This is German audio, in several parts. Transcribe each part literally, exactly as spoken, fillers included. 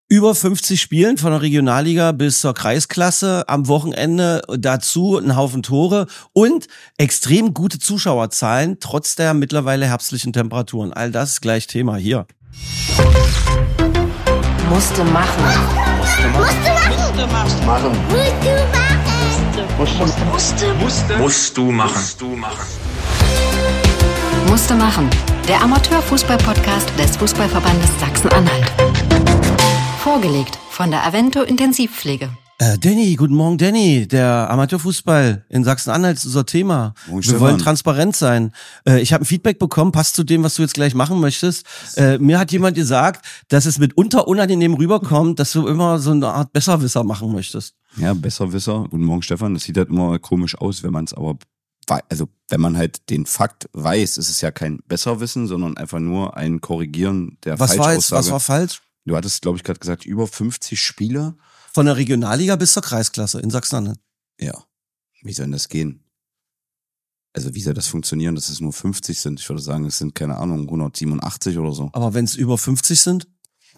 Über fünfzig Spielen von der Regionalliga bis zur Kreisklasse, am Wochenende dazu ein Haufen Tore und extrem gute Zuschauerzahlen, trotz der mittlerweile herbstlichen Temperaturen. All das ist gleich Thema hier. Musste machen. Musste machen. Musste machen. Musste machen. Musste. Musste. Musst du machen. Musst du machen. Musste machen. Der Amateurfußball-Podcast des Fußballverbandes Sachsen-Anhalt. Vorgelegt von der Avento Intensivpflege. Äh, Danny, guten Morgen, Danny. Der Amateurfußball in Sachsen-Anhalt ist unser Thema. Morgen, Wir Stefan. wollen transparent sein. Äh, ich habe ein Feedback bekommen, passt zu dem, was du jetzt gleich machen möchtest. Äh, mir hat jemand gesagt, dass es mitunter unangenehm rüberkommt, dass du immer so eine Art Besserwisser machen möchtest. Ja, Besserwisser. Guten Morgen, Stefan. Das sieht halt immer komisch aus, wenn man es aber, wei- also wenn man halt den Fakt weiß, ist es ja kein Besserwissen, sondern einfach nur ein Korrigieren der Was war jetzt, Falschaussage. was war falsch? Du hattest, glaube ich, gerade gesagt, über fünfzig Spiele. Von der Regionalliga bis zur Kreisklasse in Sachsen-Anhalt. Ja. Wie soll denn das gehen? Also wie soll das funktionieren, dass es nur fünfzig sind? Ich würde sagen, es sind, keine Ahnung, hundertsiebenundachtzig oder so. Aber wenn es über fünfzig sind,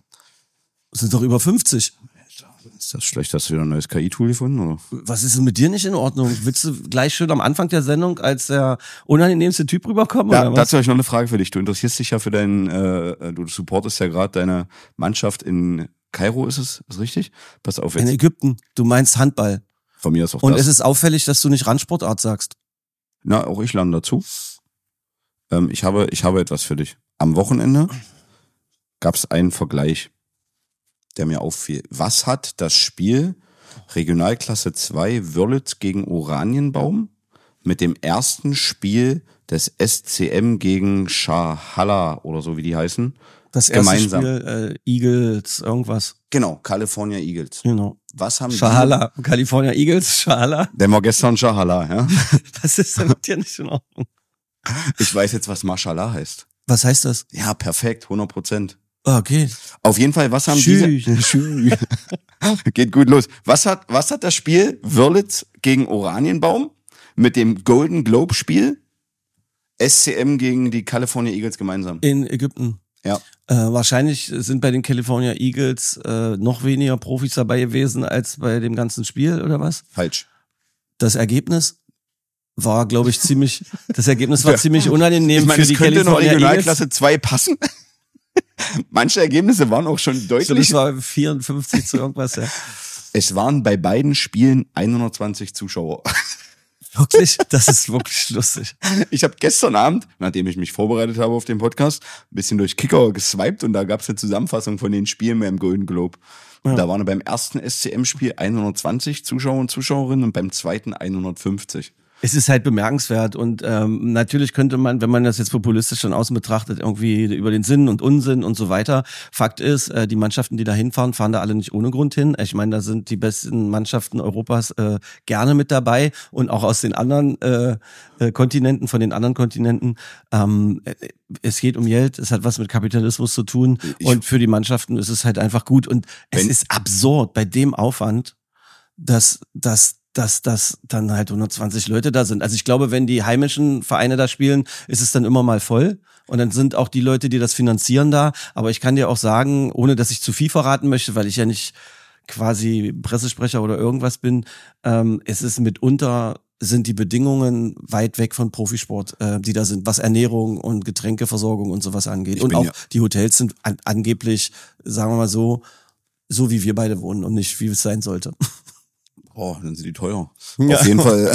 sind doch über fünfzig. Ist das schlecht? Hast du wieder ein neues K I-Tool gefunden, oder? Was ist denn mit dir nicht in Ordnung? Willst du gleich schön am Anfang der Sendung als der unangenehmste Typ rüberkommen? Ja, oder was? dazu habe ich noch eine Frage für dich. Du interessierst dich ja für deinen, äh, du supportest ja gerade deine Mannschaft in Kairo, ist es? Ist richtig? Pass auf In jetzt. Ägypten. Du meinst Handball. Von mir ist auch Und das. es ist auffällig, dass du nicht Randsportart sagst. Na, auch ich lerne dazu. Ähm, ich habe, ich habe etwas für dich. Am Wochenende gab es einen Vergleich, der mir auffiel. Was hat das Spiel Regionalklasse zwei Wörlitz gegen Oranienbaum mit dem ersten Spiel des S C M gegen Shahala oder so wie die heißen? Das erste Gemeinsam. Spiel, äh, Eagles, irgendwas. Genau, California Eagles. Genau. Was haben Shahala. California Eagles, Shahala. die? Der war gestern Shahala, ja. Was ist denn mit dir nicht in Ordnung? Ich weiß jetzt, was Mashallah heißt. Was heißt das? Ja, perfekt, hundert Prozent. Ah, okay. Auf jeden Fall, was haben Tschüss. diese... Tschüss. Geht gut los. Was hat, was hat das Spiel Wörlitz gegen Oranienbaum mit dem Golden Globe Spiel S C M gegen die California Eagles gemeinsam? In Ägypten. Ja. Äh, wahrscheinlich sind bei den California Eagles äh, noch weniger Profis dabei gewesen als bei dem ganzen Spiel, oder was? Falsch. Das Ergebnis war, glaube ich, ziemlich, das Ergebnis war Ja. ziemlich unangenehm Ich meine, für es die könnte noch California Eagles. Regionalklasse zwei passen. Manche Ergebnisse waren auch schon Ich glaube, deutlich. das war vierundfünfzig zu irgendwas, ja. Es waren bei beiden Spielen hundertzwanzig Zuschauer. Wirklich? Das ist wirklich lustig. Ich habe gestern Abend, nachdem ich mich vorbereitet habe auf den Podcast, ein bisschen durch Kicker geswiped und da gab es eine Zusammenfassung von den Spielen beim Golden Globe. Ja. Da waren beim ersten S C M-Spiel hundertzwanzig Zuschauer und Zuschauerinnen und beim zweiten hundertfünfzig. Es ist halt bemerkenswert und ähm, natürlich könnte man, wenn man das jetzt populistisch von außen betrachtet, irgendwie über den Sinn und Unsinn und so weiter. Fakt ist, äh, die Mannschaften, die da hinfahren, fahren da alle nicht ohne Grund hin. Ich meine, da sind die besten Mannschaften Europas äh, gerne mit dabei und auch aus den anderen äh, äh, Kontinenten, von den anderen Kontinenten. Ähm, äh, es geht um Geld, es hat was mit Kapitalismus zu tun Ich- und für die Mannschaften ist es halt einfach gut. Und es Wenn- ist absurd bei dem Aufwand, dass, dass dass dass dann halt hundertzwanzig Leute da sind. Also ich glaube, wenn die heimischen Vereine da spielen, ist es dann immer mal voll. Und dann sind auch die Leute, die das finanzieren, da. Aber ich kann dir auch sagen, ohne dass ich zu viel verraten möchte, weil ich ja nicht quasi Pressesprecher oder irgendwas bin, ähm, es ist mitunter sind die Bedingungen weit weg von Profisport, äh, die da sind, was Ernährung und Getränkeversorgung und sowas angeht. Ich Und bin auch ja- die Hotels sind an, angeblich, sagen wir mal so, so wie wir beide wohnen und nicht wie es sein sollte. Oh, dann sind die teuer. Ja. Auf jeden Fall.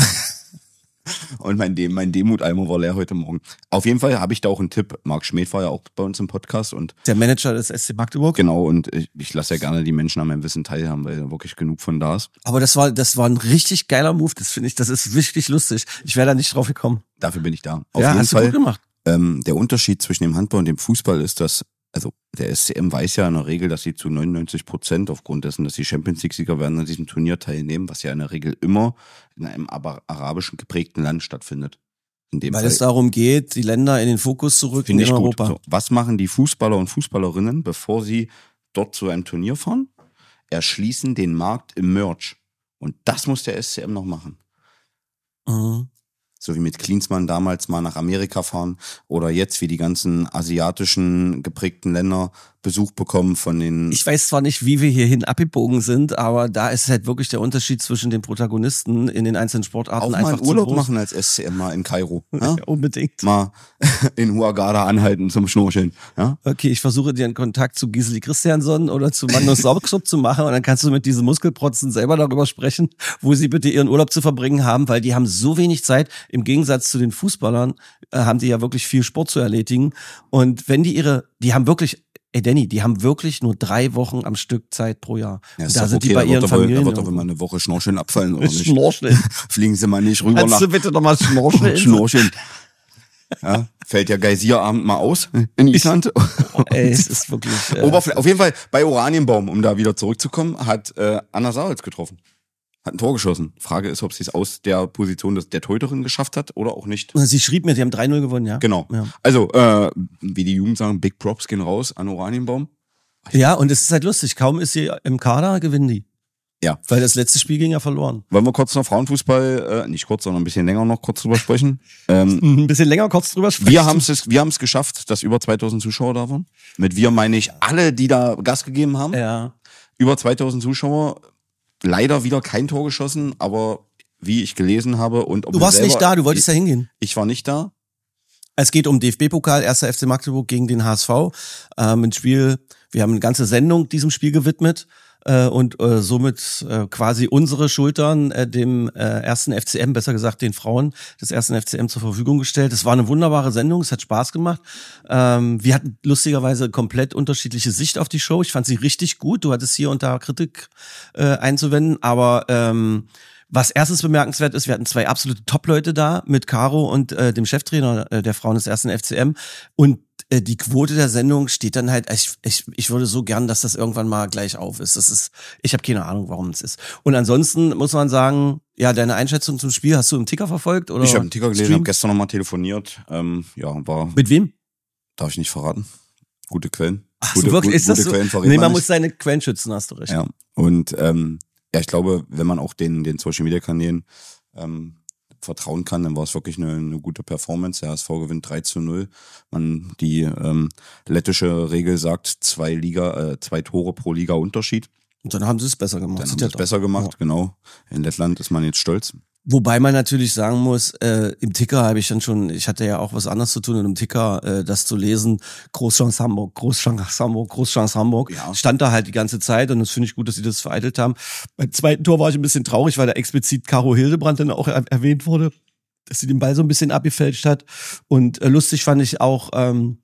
Und mein, Dem mein Demut-Eimer war leer heute Morgen. Auf jeden Fall habe ich da auch einen Tipp. Marc Schmidt war ja auch bei uns im Podcast und Der Manager des S C Magdeburg. genau, und ich, ich lasse ja gerne die Menschen an meinem Wissen teilhaben, weil da wirklich genug von da ist. Aber das war, das war ein richtig geiler Move. Das finde ich, das ist wirklich lustig. Ich wäre da nicht drauf gekommen. Dafür bin ich da. Auf ja, jeden hast du Fall. gut gemacht. Ähm, der Unterschied zwischen dem Handball und dem Fußball ist, dass, also der S C M weiß ja in der Regel, dass sie zu neunundneunzig Prozent aufgrund dessen, dass sie Champions League-Sieger werden, an diesem Turnier teilnehmen, was ja in der Regel immer in einem aber arabischen geprägten Land stattfindet. In dem Weil Fall es darum geht, die Länder in den Fokus zu rücken finde in ich gut. Europa. So, was machen die Fußballer und Fußballerinnen, bevor sie dort zu einem Turnier fahren? Erschließen den Markt im Merch. Und das muss der S C M noch machen. Mhm. So wie mit Klinsmann damals mal nach Amerika fahren oder jetzt wie die ganzen asiatischen geprägten Länder Besuch bekommen von den... Ich weiß zwar nicht, wie wir hierhin abgebogen sind, aber da ist halt wirklich der Unterschied zwischen den Protagonisten in den einzelnen Sportarten auch mal einfach einen Urlaub zu groß. machen als S C M mal in Kairo. Ja? Ja, unbedingt. Mal in Hurghada anhalten zum Schnorcheln. Ja? Okay, ich versuche dir einen Kontakt zu Giseli Christiansson oder zu Magnus Sauerkrupp zu machen und dann kannst du mit diesen Muskelprotzen selber darüber sprechen, wo sie bitte ihren Urlaub zu verbringen haben, weil die haben so wenig Zeit. Im Gegensatz zu den Fußballern äh, haben die ja wirklich viel Sport zu erledigen. Und wenn die ihre, die haben wirklich, ey Danny, die haben wirklich nur drei Wochen am Stück Zeit pro Jahr. Ja, ist da doch sind okay, die bei da ihren wird aber, Familien. Da wird aber mal eine Woche Schnorcheln abfallen, oder nicht? Schnorcheln. Fliegen Sie mal nicht rüber Kannst nach du bitte noch mal schnorcheln? Schnorcheln. Ja, fällt ja Geysirabend mal aus in Island. Oh, ey, es ist wirklich... Äh, Oberfl- Auf jeden Fall, bei Oranienbaum, um da wieder zurückzukommen, hat äh, Anna Sarels getroffen. Hat ein Tor geschossen. Frage ist, ob sie es aus der Position des, der Torhüterin geschafft hat oder auch nicht. Sie schrieb mir, die haben drei null gewonnen, ja. Genau. Ja. Also, äh, wie die Jugend sagen, Big Props gehen raus an Oranienbaum. Ja, und es ist halt lustig. Kaum ist sie im Kader, gewinnen die. Ja. Weil das letzte Spiel ging ja verloren. Wollen wir kurz noch Frauenfußball, äh, nicht kurz, sondern ein bisschen länger noch kurz drüber sprechen? Ähm, Ein bisschen länger kurz drüber sprechen. wir haben es wir haben es geschafft, dass über zweitausend Zuschauer da waren. Mit wir meine ich alle, die da Gas gegeben haben. Ja. Über zweitausend Zuschauer. Leider wieder kein Tor geschossen, aber wie ich gelesen habe und ob Du wir warst selber, nicht da, du wolltest ja hingehen. Ich war nicht da. Es geht um D F B-Pokal, erster F C Magdeburg gegen den H S V. Ähm, ein Spiel, wir haben eine ganze Sendung diesem Spiel gewidmet äh, und äh, somit äh, quasi unsere Schultern äh, dem äh, ersten F C M, besser gesagt den Frauen des ersten F C M zur Verfügung gestellt. Es war eine wunderbare Sendung, es hat Spaß gemacht. Ähm, wir hatten lustigerweise komplett unterschiedliche Sicht auf die Show. Ich fand sie richtig gut. Du hattest hier und da Kritik äh, einzuwenden, aber ähm, was erstes bemerkenswert ist, wir hatten zwei absolute Top-Leute da mit Caro und äh, dem Cheftrainer äh, der Frauen des ersten F C M und äh, die Quote der Sendung steht dann halt, ich, ich, ich würde so gern, dass das irgendwann mal gleich auf ist. Das ist, ich habe keine Ahnung, warum es ist. Und ansonsten muss man sagen, ja, deine Einschätzung zum Spiel, hast du im Ticker verfolgt? Oder Ich habe einen Ticker gelesen, Stream? habe gestern nochmal telefoniert. Ähm, ja, war, Mit wem? darf ich nicht verraten. Gute Quellen. Ach gute, so, wirklich, gute, ist das gute so? Quellen verrät Nee, man nicht. muss seine Quellen schützen, hast du recht. Ja, und ähm, ja, ich glaube, wenn man auch den, den Social-Media-Kanälen ähm, vertrauen kann, dann war es wirklich eine, eine gute Performance. Der H S V gewinnt drei zu null. Man, die ähm, lettische Regel sagt, zwei Liga, äh, zwei Tore pro Liga Unterschied. Und dann haben sie es besser gemacht. Dann Sieht haben ja sie es doch. besser gemacht, Ja. genau. In Lettland ist man jetzt stolz. Wobei man natürlich sagen muss, äh, im Ticker habe ich dann schon, ich hatte ja auch was anderes zu tun, und im Ticker äh, das zu lesen, Großchance Hamburg, Großchance Hamburg, Großchance Hamburg, Ja. stand da halt die ganze Zeit und das finde ich gut, dass sie das vereitelt haben. Beim zweiten Tor war ich ein bisschen traurig, weil da explizit Caro Hildebrand dann auch er erwähnt wurde, dass sie den Ball so ein bisschen abgefälscht hat und äh, lustig fand ich auch, ähm,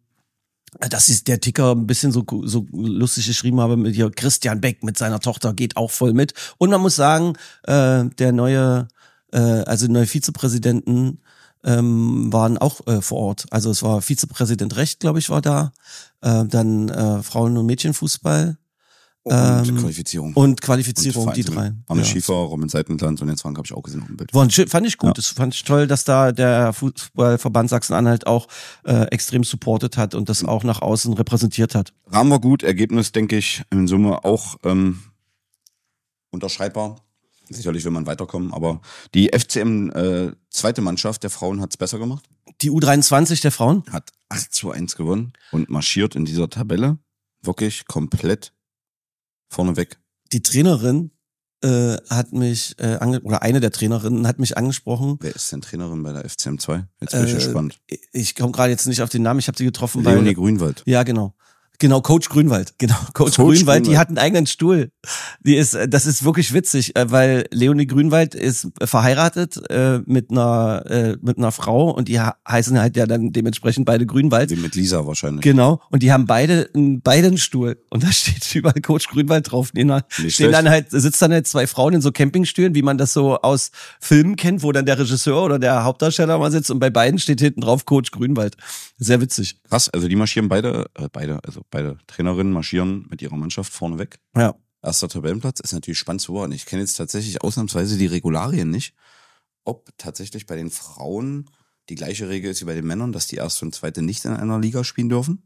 dass ich der Ticker ein bisschen so, so lustig geschrieben habe mit hier, Christian Beck mit seiner Tochter geht auch voll mit. Und man muss sagen, äh, der neue, äh, also die neue Vizepräsidenten ähm, waren auch äh, vor Ort. Also es war Vizepräsident Recht, glaube ich, war da. Äh, dann äh, Frauen- und Mädchenfußball Und Ähm, Qualifizierung. und Qualifizierung, Und die drei. Vereinsbildung. Arne Ja. Schiefer, Robin Seitenland und jetzt Frank habe ich auch gesehen auf dem Bild. War ein, schön- fand ich gut. Ja. Das fand ich toll, dass da der Fußballverband Sachsen-Anhalt auch äh, extrem supportet hat und das auch nach außen repräsentiert hat. Rahmen wir gut, Ergebnis denke ich in Summe auch ähm, unterschreibbar. Sicherlich will man weiterkommen, aber die F C M äh, zweite Mannschaft der Frauen hat es besser gemacht, Die U dreiundzwanzig der Frauen? hat acht zu eins gewonnen und marschiert in dieser Tabelle wirklich komplett vorneweg. Die Trainerin äh, hat mich, äh, ange oder eine der Trainerinnen hat mich angesprochen. Wer ist denn Trainerin bei der F C M zwei? Jetzt bin ich Äh, gespannt. Ich komme gerade jetzt nicht auf den Namen, ich habe sie getroffen. Leonie weil, Grünwald. Ja, genau. Genau, Coach Grünwald. Genau, Coach, Coach Grünwald, die Grünwald. hat einen eigenen Stuhl. Die ist, äh, das ist wirklich witzig, äh, weil Leonie Grünwald ist verheiratet äh, mit einer äh, mit einer Frau und die ha- heißen halt ja dann dementsprechend beide Grünwald. Die mit Lisa wahrscheinlich. Genau, und die haben beide einen, beide einen Stuhl und da steht überall Coach Grünwald drauf. Stehen, da- Nicht stehen schlecht. dann halt, sitzen dann halt zwei Frauen in so Campingstühlen, wie man das so aus Filmen kennt, wo dann der Regisseur oder der Hauptdarsteller mal sitzt und bei beiden steht hinten drauf Coach Grünwald. Sehr witzig. Krass, also die marschieren beide, äh, beide, also beide Trainerinnen marschieren mit ihrer Mannschaft vorne weg. Ja. Erster Tabellenplatz ist natürlich spannend zu beobachten. Ich kenne jetzt tatsächlich ausnahmsweise die Regularien nicht, ob tatsächlich bei den Frauen die gleiche Regel ist wie bei den Männern, dass die erste und zweite nicht in einer Liga spielen dürfen.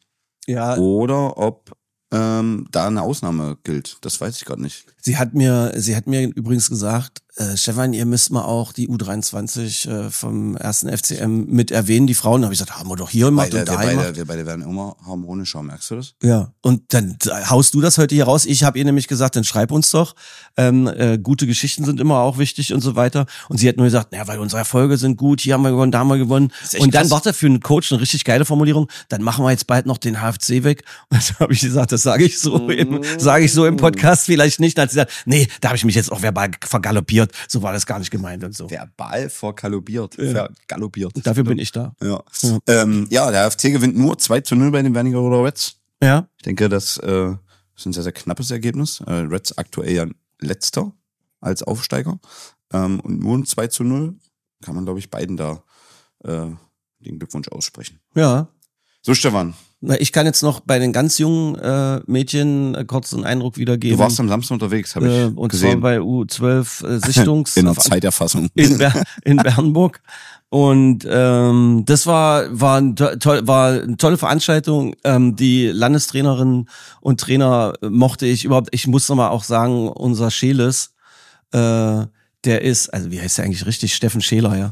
Ja, Oder ob ähm, da eine Ausnahme gilt. Das weiß ich gerade nicht. sie hat mir, sie hat mir übrigens gesagt, äh, Stefan, ihr müsst mal auch die U dreiundzwanzig äh, vom ersten F C M mit erwähnen, die Frauen. Da habe ich gesagt, haben wir doch hier gemacht Beide, und da wir, gemacht. beide, wir beide werden immer harmonischer, merkst du das? Ja, und dann haust du das heute hier raus. Ich habe ihr nämlich gesagt, dann schreib uns doch. Ähm, äh, gute Geschichten sind immer auch wichtig und so weiter. Und sie hat nur gesagt, naja, weil unsere Erfolge sind gut, hier haben wir gewonnen, da haben wir gewonnen. Und dann war das für einen Coach eine richtig geile Formulierung, dann machen wir jetzt bald noch den H F C weg. Und dann habe ich gesagt, das sage ich so im, sage ich so im Podcast vielleicht nicht. Dann hat sie gesagt, nee, da habe ich mich jetzt auch verbal vergaloppiert. So war das gar nicht gemeint und so. Verbal vergaloppiert. Ja. Vergaloppiert. Dafür bin ich da. Ja. Ja. Ähm, ja, der F C gewinnt nur zwei zu null bei den Wernigerode Reds. Ja. Ich denke, das äh, ist ein sehr, sehr knappes Ergebnis. Äh, Reds aktuell ja letzter als Aufsteiger. Ähm, und nur ein zwei zu null kann man, glaube ich, beiden da äh, den Glückwunsch aussprechen. Ja. So, Stefan. Na, ich kann jetzt noch bei den ganz jungen äh, Mädchen äh, kurz einen Eindruck wiedergeben. Du warst am Samstag unterwegs, habe ich äh, und gesehen. zwar bei U zwölf äh, Sichtungs In der Zeiterfassung. in, Ber in Bernburg. Und ähm, das war war, ein to toll, war eine tolle Veranstaltung. Ähm, die Landestrainerinnen und Trainer mochte ich überhaupt. Ich muss nochmal auch sagen, unser Scheles, äh, der ist, also wie heißt der eigentlich richtig? Steffen Scheler, ja.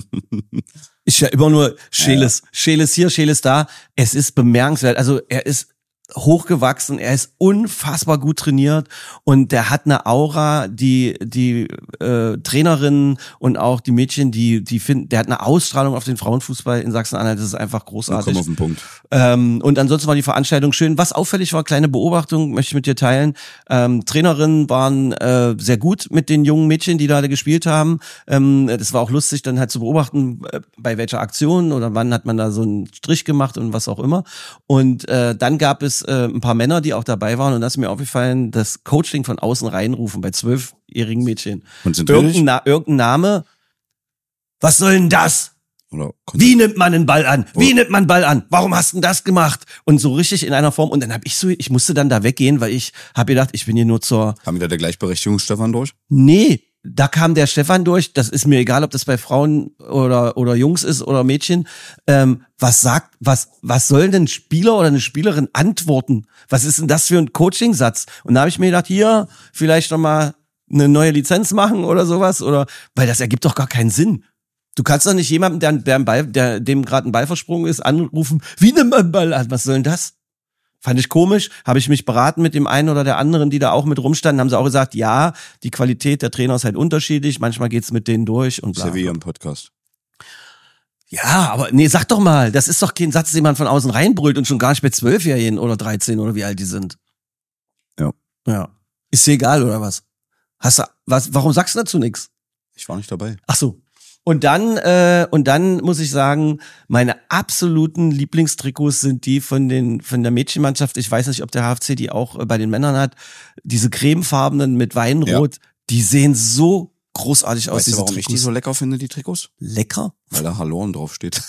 Ich ja immer nur Scheles, ja. Scheles hier, Scheles da. Es ist bemerkenswert. Also er ist hochgewachsen, er ist unfassbar gut trainiert und der hat eine Aura, die die äh, Trainerinnen und auch die Mädchen, die die finden, der hat eine Ausstrahlung auf den Frauenfußball in Sachsen-Anhalt, das ist einfach großartig. Komm auf den Punkt. Ähm, und ansonsten war die Veranstaltung schön. Was auffällig war, kleine Beobachtung, möchte ich mit dir teilen. Ähm, Trainerinnen waren äh, sehr gut mit den jungen Mädchen, die da gespielt haben. Ähm, das war auch lustig, dann halt zu beobachten, äh, bei welcher Aktion oder wann hat man da so einen Strich gemacht und was auch immer. Und äh, dann gab es äh, ein paar Männer, die auch dabei waren und das ist mir aufgefallen, das Coaching von außen reinrufen bei zwölfjährigen Mädchen. Und sind irgendein, Na irgendein Name. Was soll denn das? Oder Wie nimmt man einen Ball an? Wie nimmt man einen Ball an? Warum hast du denn das gemacht? Und so richtig in einer Form. Und dann habe ich so, ich musste dann da weggehen, weil ich habe gedacht, ich bin hier nur zur... Haben wieder der Gleichberechtigung Stefan durch? Nee, da kam der Stefan durch. Das ist mir egal, ob das bei Frauen oder oder Jungs ist oder Mädchen. Ähm, was sagt, was was soll denn ein Spieler oder eine Spielerin antworten? Was ist denn das für ein Coachingsatz? Und da habe ich mir gedacht, hier vielleicht noch mal eine neue Lizenz machen oder sowas oder weil das ergibt doch gar keinen Sinn. Du kannst doch nicht jemanden, der, der, einen Ball, der dem gerade ein Ball versprungen ist, anrufen. Wie nimmt man einen Ball an? Was soll denn das? Fand ich komisch, habe ich mich beraten mit dem einen oder der anderen, die da auch mit rumstanden, haben sie auch gesagt, ja, die Qualität der Trainer ist halt unterschiedlich, manchmal geht's mit denen durch und bla. Ist ja wie im Podcast. Ja, aber nee, sag doch mal, das ist doch kein Satz, den man von außen reinbrüllt und schon gar nicht mit Zwölfjährigen oder dreizehn oder wie alt die sind. Ja. Ja. Ist dir egal oder was? Hast du, was, warum sagst du dazu nix? Ich war nicht dabei. Ach so. Und dann, äh, und dann muss ich sagen, meine absoluten Lieblingstrikots sind die von den von der Mädchenmannschaft. Ich weiß nicht, ob der H F C die auch äh, bei den Männern hat. Diese cremefarbenen mit Weinrot, ja. Die sehen so großartig aus. Weißt du, diese warum Trikots. ich die so lecker finde, die Trikots? Lecker? Weil da Hallorn draufsteht.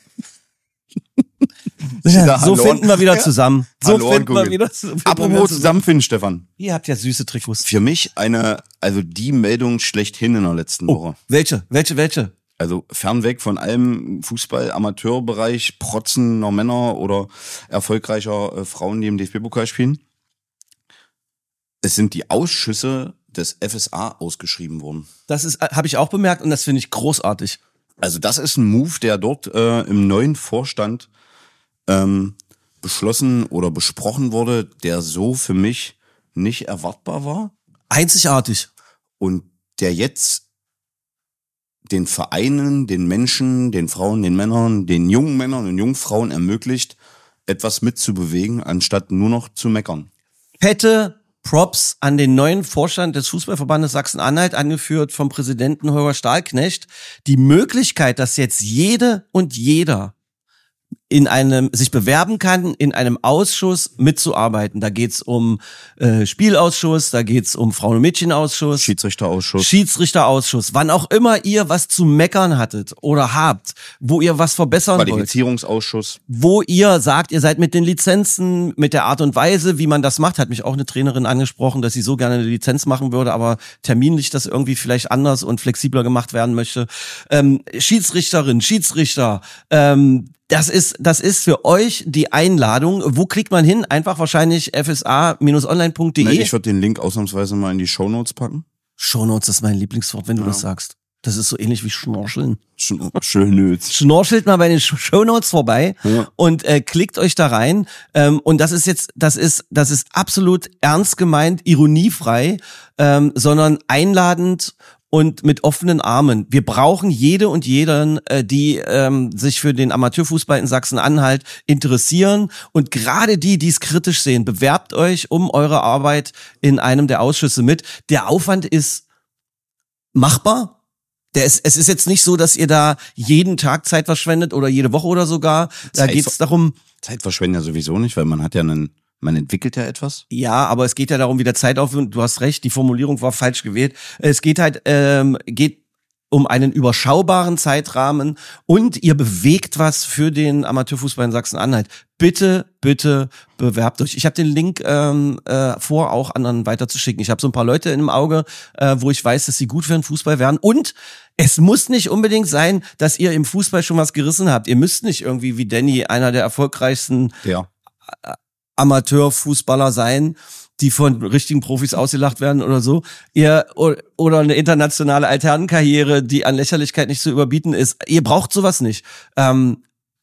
Ja, so finden wir wieder zusammen. So Hallorn finden wir Google. wieder zusammen. Apropos zusammenfinden, Stefan. Ihr habt ja süße Trikots. Für mich eine, also die Meldung schlechthin in der letzten Oh, Woche. welche? Welche? Welche? Also fernweg von allem Fußball-Amateurbereich, protzener Männer oder erfolgreicher äh, Frauen, die im D F B-Pokal spielen. Es sind die Ausschüsse des F S A ausgeschrieben worden. Das ist, habe ich auch bemerkt und das finde ich großartig. Also das ist ein Move, der dort äh, im neuen Vorstand ähm, beschlossen oder besprochen wurde, der so für mich nicht erwartbar war. Einzigartig. Und der jetzt den Vereinen, den Menschen, den Frauen, den Männern, den jungen Männern und jungen Frauen ermöglicht, etwas mitzubewegen, anstatt nur noch zu meckern. Fette Props an den neuen Vorstand des Fußballverbandes Sachsen-Anhalt, angeführt vom Präsidenten Holger Stahlknecht. Die Möglichkeit, dass jetzt jede und jeder in einem sich bewerben kann, in einem Ausschuss mitzuarbeiten. Da geht's um äh, Spielausschuss, da geht's um Frauen- und Mädchenausschuss, Schiedsrichterausschuss, Schiedsrichterausschuss, wann auch immer ihr was zu meckern hattet oder habt, wo ihr was verbessern wollt, Qualifizierungsausschuss, wo ihr sagt, ihr seid mit den Lizenzen, mit der Art und Weise, wie man das macht, hat mich auch eine Trainerin angesprochen, dass sie so gerne eine Lizenz machen würde, aber terminlich das irgendwie vielleicht anders und flexibler gemacht werden möchte. Ähm, Schiedsrichterin, Schiedsrichter, ähm, Das ist, das ist für euch die Einladung. Wo klickt man hin? Einfach wahrscheinlich f s a Bindestrich online Punkt d e. Nee, ich würde den Link ausnahmsweise mal in die Shownotes packen. Shownotes ist mein Lieblingswort, wenn du Ja. das sagst. Das ist so ähnlich wie Schnorcheln. Sch- Schönöts. Schnorchelt mal bei den Sh- Shownotes vorbei Ja. und äh, klickt euch da rein. Ähm, und das ist jetzt, das ist, das ist absolut ernst gemeint, ironiefrei, ähm, sondern einladend und mit offenen Armen. Wir brauchen jede und jeden, äh, die ähm, sich für den Amateurfußball in Sachsen-Anhalt interessieren. Und gerade die, die es kritisch sehen, bewerbt euch um eure Arbeit in einem der Ausschüsse mit. Der Aufwand ist machbar. Der ist, es ist jetzt nicht so, dass ihr da jeden Tag Zeit verschwendet oder jede Woche oder sogar. Da Zeit geht es ver- darum, Zeit verschwenden ja sowieso nicht, weil man hat ja einen, man entwickelt ja etwas. ja, aber es geht ja darum, wie der Zeitaufwand, du hast recht, die Formulierung war falsch gewählt. Es geht halt, ähm, geht um einen überschaubaren Zeitrahmen und ihr bewegt was für den Amateurfußball in Sachsen-Anhalt. Bitte, bitte bewerbt euch. Ich habe den Link ähm, äh, vor, auch anderen weiterzuschicken. Ich habe so ein paar Leute im Auge, äh, wo ich weiß, dass sie gut für den Fußball wären. Und es muss nicht unbedingt sein, dass ihr im Fußball schon was gerissen habt. Ihr müsst nicht irgendwie wie Danny einer der erfolgreichsten Ja. Amateurfußballer sein, die von richtigen Profis ausgelacht werden oder so. Ihr oder eine internationale Alternenkarriere, die an Lächerlichkeit nicht zu überbieten ist. Ihr braucht sowas nicht. Ähm,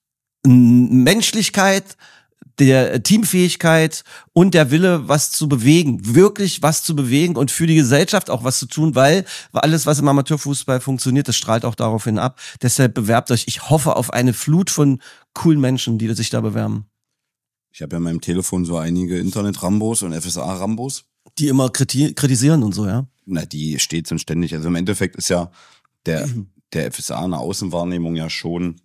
Menschlichkeit, der Teamfähigkeit und der Wille, was zu bewegen, wirklich was zu bewegen und für die Gesellschaft auch was zu tun, weil alles, was im Amateurfußball funktioniert, das strahlt auch daraufhin ab. Deshalb bewerbt euch. Ich hoffe auf eine Flut von coolen Menschen, die sich da bewerben. Ich habe ja in meinem Telefon so einige Internet-Rambos und F S A-Rambos. Die immer kriti- kritisieren und so, ja. Na, die stets und ständig. Also im Endeffekt ist ja der, der F S A in der Außenwahrnehmung ja schon,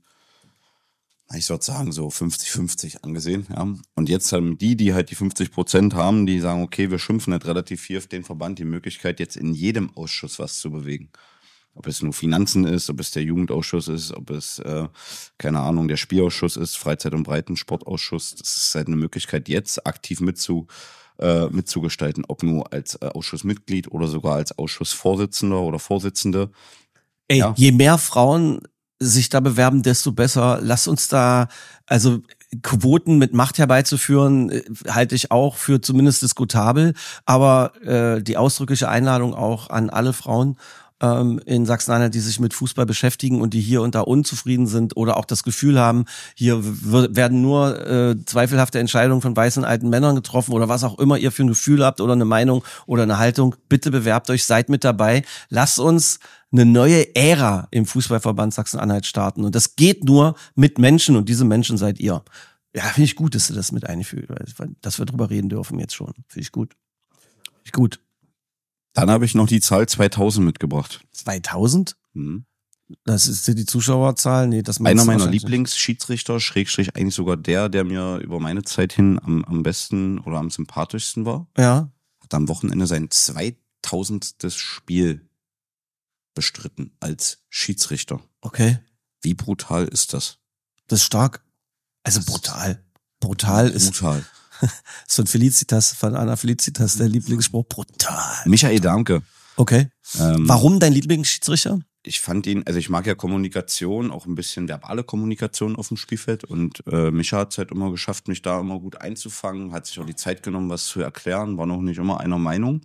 ich würde sagen, so fünfzig fünfzig angesehen. Ja. Und jetzt haben die, die halt die fünfzig Prozent haben, die sagen, okay, wir schimpfen halt relativ viel auf den Verband, die Möglichkeit, jetzt in jedem Ausschuss was zu bewegen. Ob es nur Finanzen ist, ob es der Jugendausschuss ist, ob es, äh, keine Ahnung, der Spielausschuss ist, Freizeit- und Breitensportausschuss. Das ist halt eine Möglichkeit, jetzt aktiv mitzu, äh, mitzugestalten, ob nur als äh, Ausschussmitglied oder sogar als Ausschussvorsitzender oder Vorsitzende. Ey, Ja. je mehr Frauen sich da bewerben, desto besser. Lass uns da, also Quoten mit Macht herbeizuführen, äh, halte ich auch für zumindest diskutabel. Aber äh, die ausdrückliche Einladung auch an alle Frauen ähm, in Sachsen-Anhalt, die sich mit Fußball beschäftigen und die hier und da unzufrieden sind oder auch das Gefühl haben, hier w- werden nur äh, zweifelhafte Entscheidungen von weißen alten Männern getroffen oder was auch immer ihr für ein Gefühl habt oder eine Meinung oder eine Haltung. Bitte bewerbt euch, seid mit dabei. Lasst uns eine neue Ära im Fußballverband Sachsen-Anhalt starten. Und das geht nur mit Menschen und diese Menschen seid ihr. Ja, finde ich gut, dass du das mit einfügst, dass wir drüber reden dürfen jetzt schon. Finde ich gut. Finde ich gut. Dann habe ich noch die Zahl zweitausend mitgebracht. zweitausend? Mhm. Das ist die Zuschauerzahl? Nee, das meinst Einer du meiner wahrscheinlich Lieblingsschiedsrichter, Schrägstrich eigentlich sogar der, der mir über meine Zeit hin am, am besten oder am sympathischsten war, nicht. Ja. hat am Wochenende sein zweitausendstes Spiel bestritten als Schiedsrichter. Okay. Wie brutal ist das? Das ist stark. Also brutal. Brutal ist Brutal. so ein Felicitas, von Anna Felicitas, der Lieblingsspruch. Brutal. Michael Damke. Okay. Ähm, Warum dein Lieblingsschiedsrichter? Ich fand ihn, also ich mag ja Kommunikation, auch ein bisschen verbale Kommunikation auf dem Spielfeld und äh, Micha hat es halt immer geschafft, mich da immer gut einzufangen, hat sich auch die Zeit genommen, was zu erklären, war noch nicht immer einer Meinung,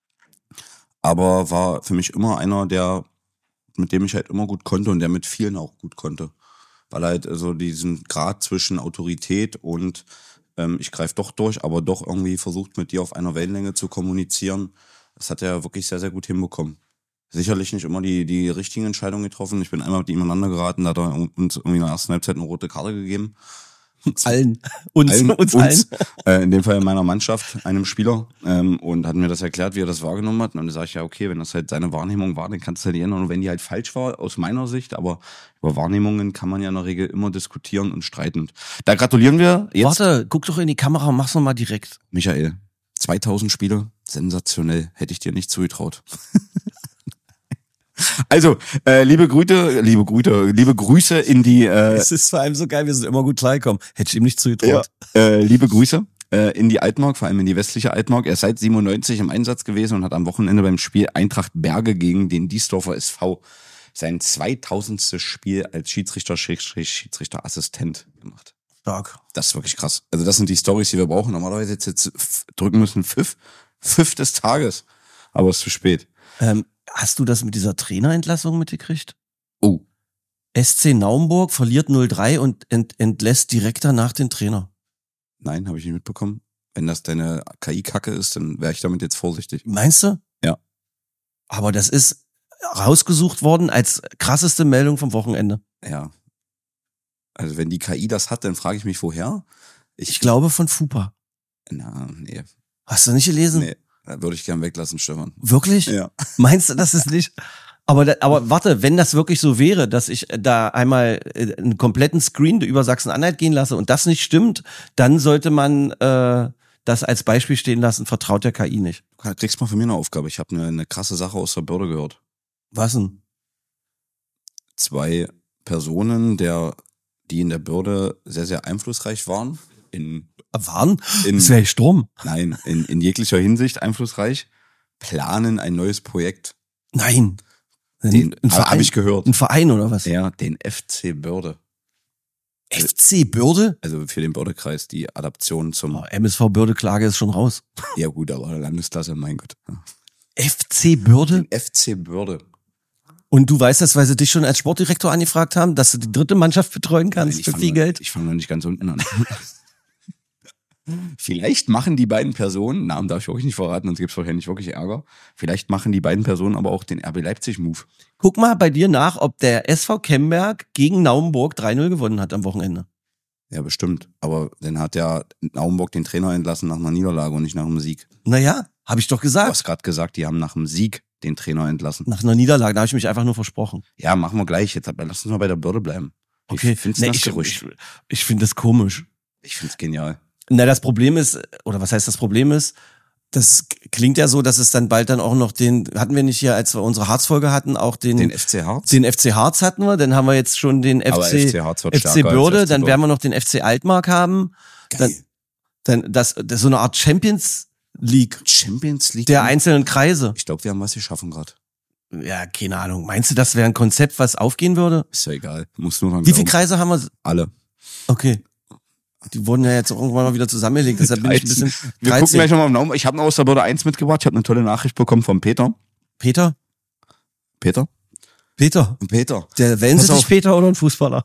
aber war für mich immer einer, der, mit dem ich halt immer gut konnte und der mit vielen auch gut konnte, weil er halt also diesen Grad zwischen Autorität und ähm, ich greife doch durch, aber doch irgendwie versucht mit dir auf einer Wellenlänge zu kommunizieren, das hat er wirklich sehr, sehr gut hinbekommen. Sicherlich nicht immer die, die richtigen Entscheidungen getroffen. Ich bin einmal mit ihm aneinander geraten, da hat er uns irgendwie in der ersten Halbzeit eine rote Karte gegeben. Allen. Uns, allen, uns, uns allen. äh, in dem Fall meiner Mannschaft, einem Spieler, ähm, und hat mir das erklärt, wie er das wahrgenommen hat. Und dann sage ich, ja, okay, wenn das halt seine Wahrnehmung war, dann kannst du halt nicht ändern. Und wenn die halt falsch war, aus meiner Sicht, aber über Wahrnehmungen kann man ja in der Regel immer diskutieren und streiten. Und da gratulieren wir jetzt. Warte, guck doch in die Kamera und mach's noch mal direkt. Michael, zweitausend Spiele, sensationell, hätte ich dir nicht zugetraut. Also, äh, liebe Grüße, liebe Grüße, liebe Grüße in die, äh, Es ist vor allem so geil, wir sind immer gut klargekommen. Hätte ich ihm nicht zugetraut. ja, äh, liebe Grüße äh, in die Altmark, vor allem in die westliche Altmark. Er ist seit siebenundneunzig im Einsatz gewesen und hat am Wochenende beim Spiel Eintracht Berge gegen den Diesdorfer S V sein zweitausendstes Spiel als Schiedsrichter, Schrägstrich, Schiedsrichterassistent gemacht. Stark. Das ist wirklich krass. Also das sind die Storys, die wir brauchen. Normalerweise jetzt, jetzt f- drücken müssen Pfiff, Pfiff des Tages, aber es ist zu spät. Ähm, hast du das mit dieser Trainerentlassung mitgekriegt? Oh, S C Naumburg verliert null drei und ent, entlässt direkt danach den Trainer. nein, habe ich nicht mitbekommen. Wenn das deine K I-Kacke ist, dann wäre ich damit jetzt vorsichtig. Meinst du? Ja. Aber das ist rausgesucht worden als krasseste Meldung vom Wochenende. Ja. Also wenn die K I das hat, dann frage ich mich, woher? Ich glaube von Fupa. Na, nee. Hast du nicht gelesen? Nee, da würde ich gern weglassen, Stefan. Wirklich? Ja. Meinst du, das ist nicht? Aber, da, aber warte, wenn das wirklich so wäre, dass ich da einmal äh, einen kompletten Screen über Sachsen-Anhalt gehen lasse und das nicht stimmt, dann sollte man äh, das als Beispiel stehen lassen, vertraut der K I nicht. Du kriegst mal von mir eine Aufgabe. Ich habe eine, eine krasse Sache aus der Börde gehört. Was denn? Zwei Personen, der, die in der Börde sehr, sehr einflussreich waren. In, Waren? in, Das wäre Sturm. nein, in, in jeglicher Hinsicht einflussreich, planen ein neues Projekt. Nein. Den ein habe hab ich gehört. Ein Verein oder was? Ja, den F C Börde. F C Börde? Also für den Bördekreis, die Adaption zum, Oh, M S V Börde-Klage ist schon raus. ja gut, aber Landesklasse, mein Gott. F C Börde? Den F C Börde. Und du weißt das, weil sie dich schon als Sportdirektor angefragt haben, dass du die dritte Mannschaft betreuen kannst Nein, ich für fang viel noch- Geld? Ich fange noch nicht ganz unten an. Vielleicht machen die beiden Personen, Namen darf ich wirklich nicht verraten, sonst gibt es wahrscheinlich wirklich Ärger. Vielleicht machen die beiden Personen aber auch den R B Leipzig-Move. Guck mal bei dir nach, ob der S V Kemberg gegen Naumburg drei null gewonnen hat am Wochenende. Ja, bestimmt. Aber dann hat ja Naumburg den Trainer entlassen nach einer Niederlage und nicht nach einem Sieg. Naja, habe ich doch Du gesagt. hast gerade gesagt, die haben nach einem Sieg den Trainer entlassen. Nach einer Niederlage, da habe ich mich einfach nur versprochen. Ja, machen wir gleich. Jetzt aber lass uns mal bei der Börde bleiben. Okay, Ich find's nee, das ich, Gerücht. ich, ich finde das komisch. Ich find's genial. Na, das Problem ist, oder was heißt das Problem ist, das klingt ja so, dass es dann bald dann auch noch den, hatten wir nicht hier, als wir unsere Harz-Folge hatten, auch den, Den F C Harz? den F C Harz hatten wir, dann haben wir jetzt schon den F Aber C, F C Harz wird F C stärker als Börde, F C dann Börde. werden wir noch den F C Altmark haben, dann, Geil. dann das, das ist so eine Art Champions League Champions League. der einzelnen Kreise. Ich glaube, wir haben was geschaffen gerade. Ja, keine Ahnung. Meinst du, das wäre ein Konzept, was aufgehen würde? Ist ja egal. Muss nur dran Wie viele glauben. Kreise haben wir? Alle. Okay. Die wurden ja jetzt irgendwann mal wieder zusammengelegt, deshalb bin ich ein bisschen Wir gucken gleich nochmal auf den Naum. Ich habe noch aus der Börde eins mitgebracht. Ich habe eine tolle Nachricht bekommen von Peter. Peter? Peter? Peter? Peter. Der Pass Wellensittich auf. Peter oder ein Fußballer?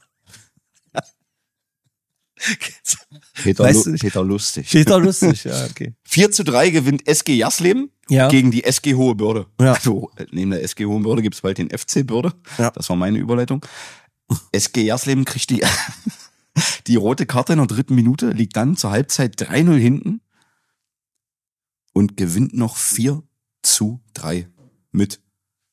Peter, Weißt Lu du nicht? Peter Lustig. Peter lustig, ja, okay. vier zu drei gewinnt S G Jassleben Ja. gegen die S G Hohe Börde. Ja. Also, äh, neben der S G Hohe Börde gibt's bald den F C Börde. Ja. Das war meine Überleitung. S G Jassleben kriegt die, die rote Karte in der dritten Minute, liegt dann zur Halbzeit drei null hinten und gewinnt noch vier zu drei mit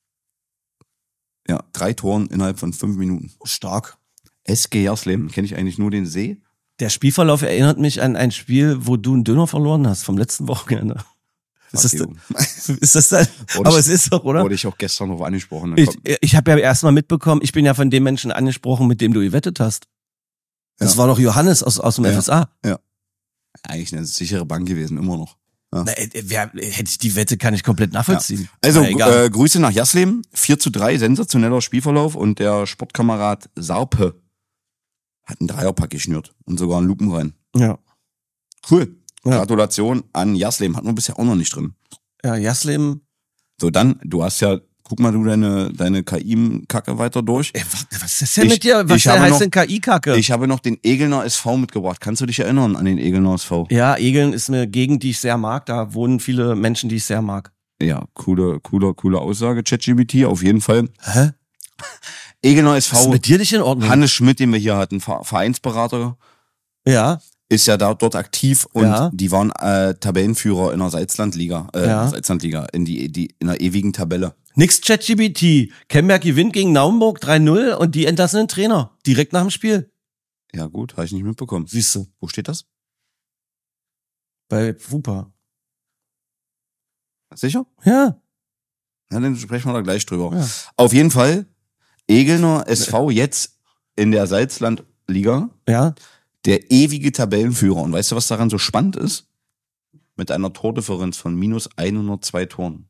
ja, drei Toren innerhalb von fünf Minuten. Stark. S G Jassleben, kenne ich eigentlich nur den See. Der Spielverlauf erinnert mich an ein Spiel, wo du einen Döner verloren hast vom letzten Wochenende. Ist das, Fuck da, you. ist das dann? Wurde Aber ich- es ist doch, oder? Wurde ich auch gestern noch angesprochen. Ich, ich habe ja erstmal mitbekommen, ich bin ja von dem Menschen angesprochen, mit dem du gewettet hast. Das Ja. war doch Johannes aus, aus dem Ja. F S A. Eigentlich eine sichere Bank gewesen, immer noch. Na, äh, wer, hätte ich die Wette, kann ich komplett nachvollziehen. Also Na, egal. äh, Grüße nach Jassleben, vier zu drei, sensationeller Spielverlauf und der Sportkamerad Sarpe hat einen Dreierpack geschnürt und sogar einen Lupen rein. ja. Cool. Ja. Gratulation an Jassleben, hatten wir bisher auch noch nicht drin. Ja, Jassleben. So, dann, du hast ja, guck mal du deine, deine K I-Kacke weiter durch. Ey, was, was ist das denn Ich- mit dir? Was ich habe heißt noch- denn K I-Kacke? Ich habe noch den Egelner S V mitgebracht. Kannst du dich erinnern an den Egelner S V? Ja, Egeln ist eine Gegend, die ich sehr mag. Da wohnen viele Menschen, die ich sehr mag. Ja, coole, coole, coole Aussage, ChatGPT, auf jeden Fall. Hä? Egelner S Was ist V, mit dir nicht in Ordnung? Hannes Schmidt, den wir hier hatten, Ver- Vereinsberater, Ja, ist ja da dort aktiv und Ja. die waren äh, Tabellenführer in der Salzlandliga, äh, Ja. Salzlandliga, in die, die in der ewigen Tabelle. nix ChatGPT. Kemberg gewinnt gegen Naumburg drei null und die entlassen den Trainer. Direkt nach dem Spiel. Ja gut, habe ich nicht mitbekommen. Siehst du, Wo steht das? bei Fupa. Sicher? Ja. Na, dann sprechen wir da gleich drüber. Ja. Auf jeden Fall, Egelner S V jetzt in der Salzlandliga, Ja. der ewige Tabellenführer. Und weißt du, was daran so spannend ist? Mit einer Tordifferenz von minus hundertzwei Toren.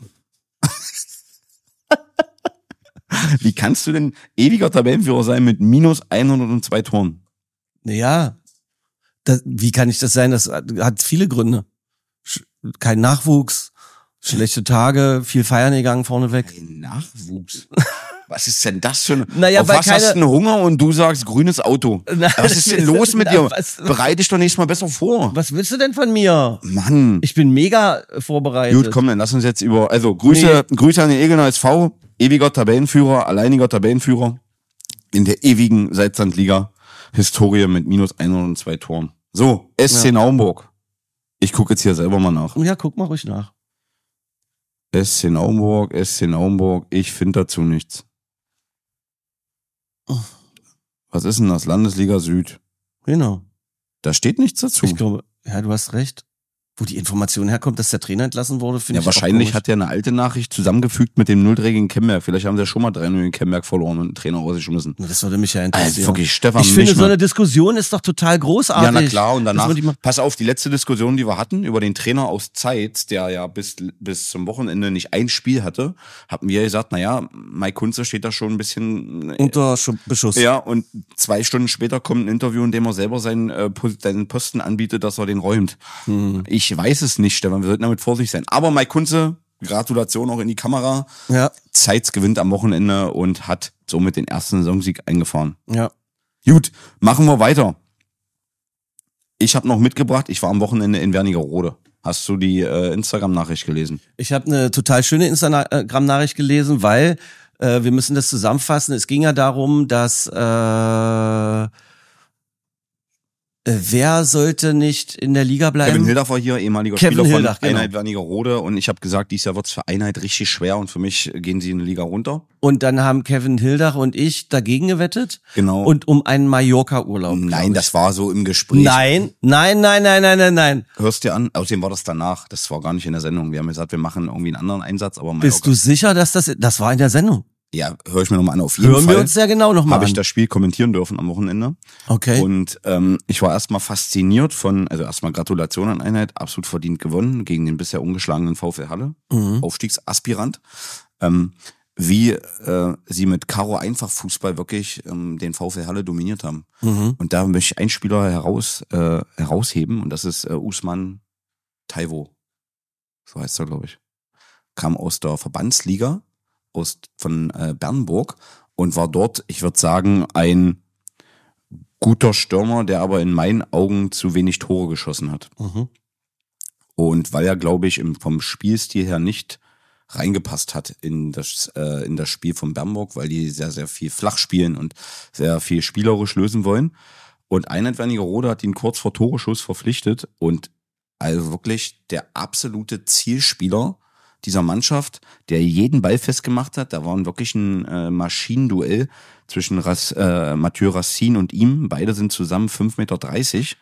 Wie kannst du denn ewiger Tabellenführer sein mit minus hundertzwei Toren? Naja. Das, wie kann ich das sein? Das hat viele Gründe. Sch- Kein Nachwuchs, Schlechte Tage, viel feiern gegangen vorneweg. Ein Nachwuchs. Was ist denn das für ein... Naja, Auf weil was keine- hast du einen Hunger und du sagst grünes Auto? Na, Was ist denn los mit na, dir? was- Bereite dich doch nächstes Mal besser vor. Was willst du denn von mir? Mann. Ich bin mega vorbereitet. Gut, komm, dann lass uns jetzt über... Also Grüße, Grüße an den Egener S V. Ewiger Tabellenführer, alleiniger Tabellenführer. In der ewigen Salzlandliga. Historie mit minus hundertzwei Toren. So, S C Ja. Naumburg. Ich gucke jetzt hier selber mal nach. Ja, guck mal ruhig nach. S C Naumburg, S C Naumburg, ich finde dazu nichts. Was ist denn das? Landesliga Süd. Genau. Da steht nichts dazu. Ich glaube, ja, du hast recht. Wo die Information herkommt, dass der Trainer entlassen wurde, finde Ja, ich wahrscheinlich auch hat er eine alte Nachricht zusammengefügt mit dem null drei gegen Kemmerk. Vielleicht haben sie ja schon mal drei null gegen Kemmerk verloren und einen Trainer rausgeschmissen. komisch. Das würde mich ja interessieren. Also wirklich, Stefan ich finde, Mischner. so eine Diskussion ist doch total großartig. Ja, na klar, und Dass danach, man die mal- pass auf, die letzte Diskussion, die wir hatten über den Trainer aus Zeitz, der ja bis, bis zum Wochenende nicht ein Spiel hatte, hatten wir gesagt, naja, Mike Kunze steht da schon ein bisschen Unter Schu- Beschuss. Ja, und zwei Stunden später kommt ein Interview, in dem er selber seinen, äh, Pos- seinen Posten anbietet, dass er den räumt. Hm. Ich weiß es nicht, Stefan, wir sollten damit vorsichtig sein. Aber Mike Kunze, Gratulation auch in die Kamera. Ja, Zeitz gewinnt am Wochenende und hat somit den ersten Saisonsieg eingefahren. ja. Gut, machen wir weiter. Ich habe noch mitgebracht, ich war am Wochenende in Wernigerode. Hast du die äh, Instagram-Nachricht gelesen? Ich habe eine total schöne Instagram-Nachricht gelesen, weil äh, wir müssen das zusammenfassen. Es ging ja darum, dass äh, äh, wer sollte nicht in der Liga bleiben? Kevin Hildach war hier, ehemaliger Kevin Spieler Hildach, von genau. Einheit Wernigerode. Und ich habe gesagt, dieses Jahr wird's für Einheit richtig schwer und für mich gehen sie in die Liga runter. Und dann haben Kevin Hildach und ich dagegen gewettet. Genau. Und um einen Mallorca-Urlaub. glaub Nein, ich. das war so im Gespräch. Nein, nein, nein, nein, nein, nein, nein. Hörst dir an? Außerdem war das danach. Das war gar nicht in der Sendung. Wir haben gesagt, wir machen irgendwie einen anderen Einsatz, aber Bist du sicher, dass das, das war in der Sendung? Ja, höre ich mir nochmal an. Auf jeden Hören Fall wir uns sehr genau nochmal habe an. ich das Spiel kommentieren dürfen am Wochenende. Okay. Und ähm, ich war erstmal fasziniert von, also erstmal Gratulation an Einheit, absolut verdient gewonnen gegen den bisher ungeschlagenen VfL Halle, Mhm. Aufstiegsaspirant. Ähm, wie äh, sie mit Karo einfach Fußball wirklich ähm, den VfL Halle dominiert haben. Mhm. Und da möchte ich einen Spieler heraus äh, herausheben und das ist äh, Usman Taiwo. So heißt er, glaube ich. Kam aus der Verbandsliga aus von äh, Bernburg und war dort, ich würde sagen, ein guter Stürmer, der aber in meinen Augen zu wenig Tore geschossen hat. Mhm. Und weil er, glaube ich, im, vom Spielstil her nicht reingepasst hat in das, äh, in das Spiel von Bernburg, weil die sehr, sehr viel flach spielen und sehr viel spielerisch lösen wollen. Und Einheit Wernigerode hat ihn kurz vor Toreschuss verpflichtet und also wirklich der absolute Zielspieler dieser Mannschaft, der jeden Ball festgemacht hat. Da war wirklich ein äh, Maschinenduell zwischen Ras, äh, Mathieu Racine und ihm. Beide sind zusammen fünf Meter dreißig.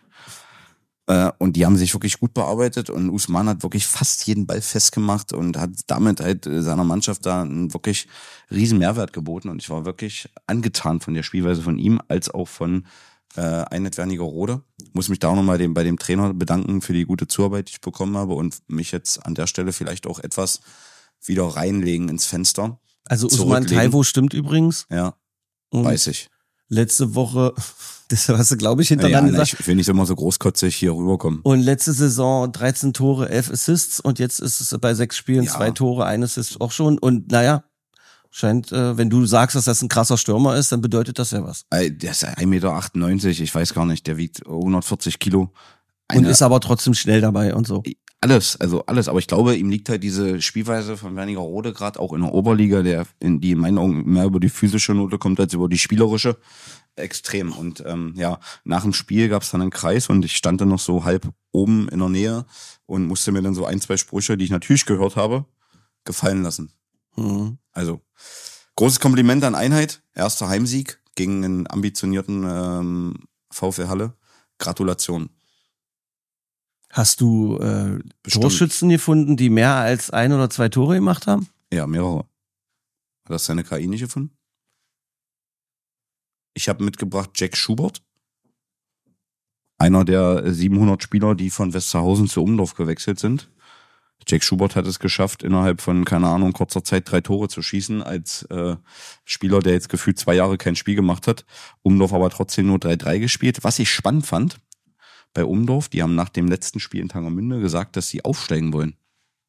Äh, und die haben sich wirklich gut bearbeitet. Und Usman hat wirklich fast jeden Ball festgemacht und hat damit halt äh, seiner Mannschaft da einen wirklich riesen Mehrwert geboten. Und ich war wirklich angetan von der Spielweise von ihm, als auch von äh, Einheit Wernigerode. Muss mich da auch nochmal dem, bei dem Trainer bedanken für die gute Zuarbeit, die ich bekommen habe und mich jetzt an der Stelle vielleicht auch etwas wieder reinlegen ins Fenster. Also Usman zurücklegen. Taiwo stimmt übrigens. Ja, Und weiß ich. letzte Woche, das hast du, glaube ich, Ja, hintereinander na, gesagt. ich will nicht immer so großkotzig hier rüberkommen. Und letzte Saison dreizehn Tore, elf Assists und jetzt ist es bei sechs Spielen Ja. zwei Tore, ein Assist auch schon. Und naja, scheint, äh, wenn du sagst, dass das ein krasser Stürmer ist, dann bedeutet das ja was. Ey, der ist ein Meter achtundneunzig, ich weiß gar nicht, der wiegt hundertvierzig Kilo. Und Eine- ist aber trotzdem schnell dabei und so. Alles, also alles. Aber ich glaube, ihm liegt halt diese Spielweise von Wernigerode gerade auch in der Oberliga, der in die in meinen Augen mehr über die physische Note kommt als über die spielerische, extrem. Und ähm, ja, nach dem Spiel gab es dann einen Kreis und ich stand dann noch so halb oben in der Nähe und musste mir dann so ein, zwei Sprüche, die ich natürlich gehört habe, gefallen lassen. Mhm. Also großes Kompliment an Einheit, erster Heimsieg gegen einen ambitionierten ähm, VfL Halle. Gratulation. Hast du äh, Bestimmt. Torschützen gefunden, die mehr als ein oder zwei Tore gemacht haben? Ja, mehrere. Hat das seine K I nicht gefunden? Ich habe mitgebracht Jack Schubert. Einer der siebenhundert Spieler, die von Westerhausen zu Umdorf gewechselt sind. Jack Schubert hat es geschafft, innerhalb von, keine Ahnung, kurzer Zeit drei Tore zu schießen, als äh, Spieler, der jetzt gefühlt zwei Jahre kein Spiel gemacht hat. Umdorf aber trotzdem nur drei drei gespielt. Was ich spannend fand bei Umdorf, die haben nach dem letzten Spiel in Tangermünde gesagt, dass sie aufsteigen wollen.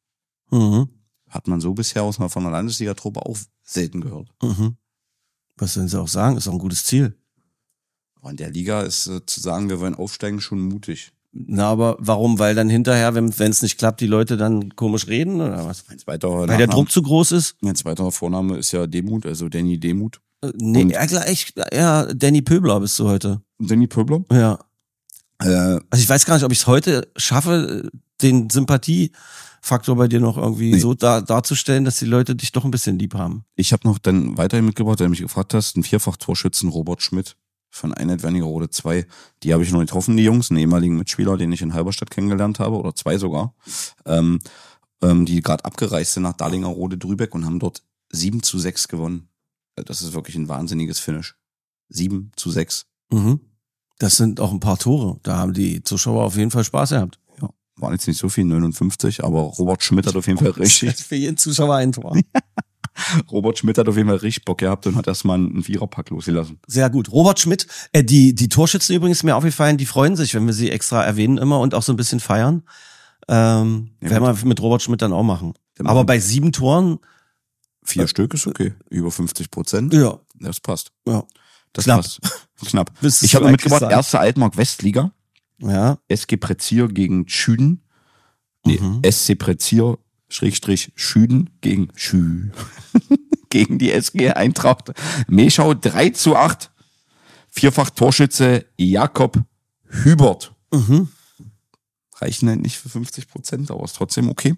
Mhm. Hat man so bisher aus von der Landesliga-Truppe auch selten gehört. Mhm. Was sollen sie auch sagen? Ist auch ein gutes Ziel. Aber in der Liga ist äh, zu sagen, wir wollen aufsteigen, schon mutig. Na, aber warum? Weil dann hinterher, wenn es nicht klappt, die Leute dann komisch reden oder was? Mein zweiter Weil Nachname, der Druck zu groß ist? Mein zweiter Vorname ist ja Demut, also Danny Demut. Äh, Nee, Und- ja, gleich, ja, Danny Pöbler bist du heute. Danny Pöbler? Ja. Äh, Also ich weiß gar nicht, ob ich es heute schaffe, den Sympathiefaktor bei dir noch irgendwie Nee. so da, darzustellen, dass die Leute dich doch ein bisschen lieb haben. ich habe noch dann weiterhin mitgebracht, weil du mich gefragt hast, einen Vierfach-Torschützen Robert Schmidt von Einheit Wernigerode zwei. Die habe ich noch getroffen, die Jungs, einen ehemaligen Mitspieler, den ich in Halberstadt kennengelernt habe, oder zwei sogar, ähm, ähm, die gerade abgereist sind nach Darlingerode-Drübeck und haben dort sieben zu sechs gewonnen. Das ist wirklich ein wahnsinniges Finish. sieben zu sechs. Mhm. Das sind auch ein paar Tore. Da haben die Zuschauer auf jeden Fall Spaß gehabt. Ja, waren jetzt nicht so viel, neunundfünfzig, aber Robert Schmidt hat auf jeden Fall richtig, Für jeden Zuschauer ein Tor. Robert Schmidt hat auf jeden Fall richtig Bock gehabt und hat erstmal einen Viererpack losgelassen. Sehr gut. Robert Schmidt, äh, die, die Torschützen übrigens mir aufgefallen, die freuen sich, wenn wir sie extra erwähnen immer und auch so ein bisschen feiern. Ähm, Ja, werden wir mit Robert Schmidt dann auch machen. Dann Aber machen- bei sieben Toren, Vier Stück ist okay, über fünfzig Prozent. ja, Das passt. ja. Das Knapp. passt. Knapp. Müsstest Ich du habe eigentlich mitgebracht, sagen. erste Altmark Westliga, Ja. S G Prezier gegen Schüden. Nee, Mhm. S C Prezier, Schrägstrich, Schüden gegen Schü. gegen die S G Eintracht. Meschau drei zu acht. Vierfach Torschütze Jakob Hübert. Mhm. Reichen halt nicht für fünfzig Prozent, aber ist trotzdem okay.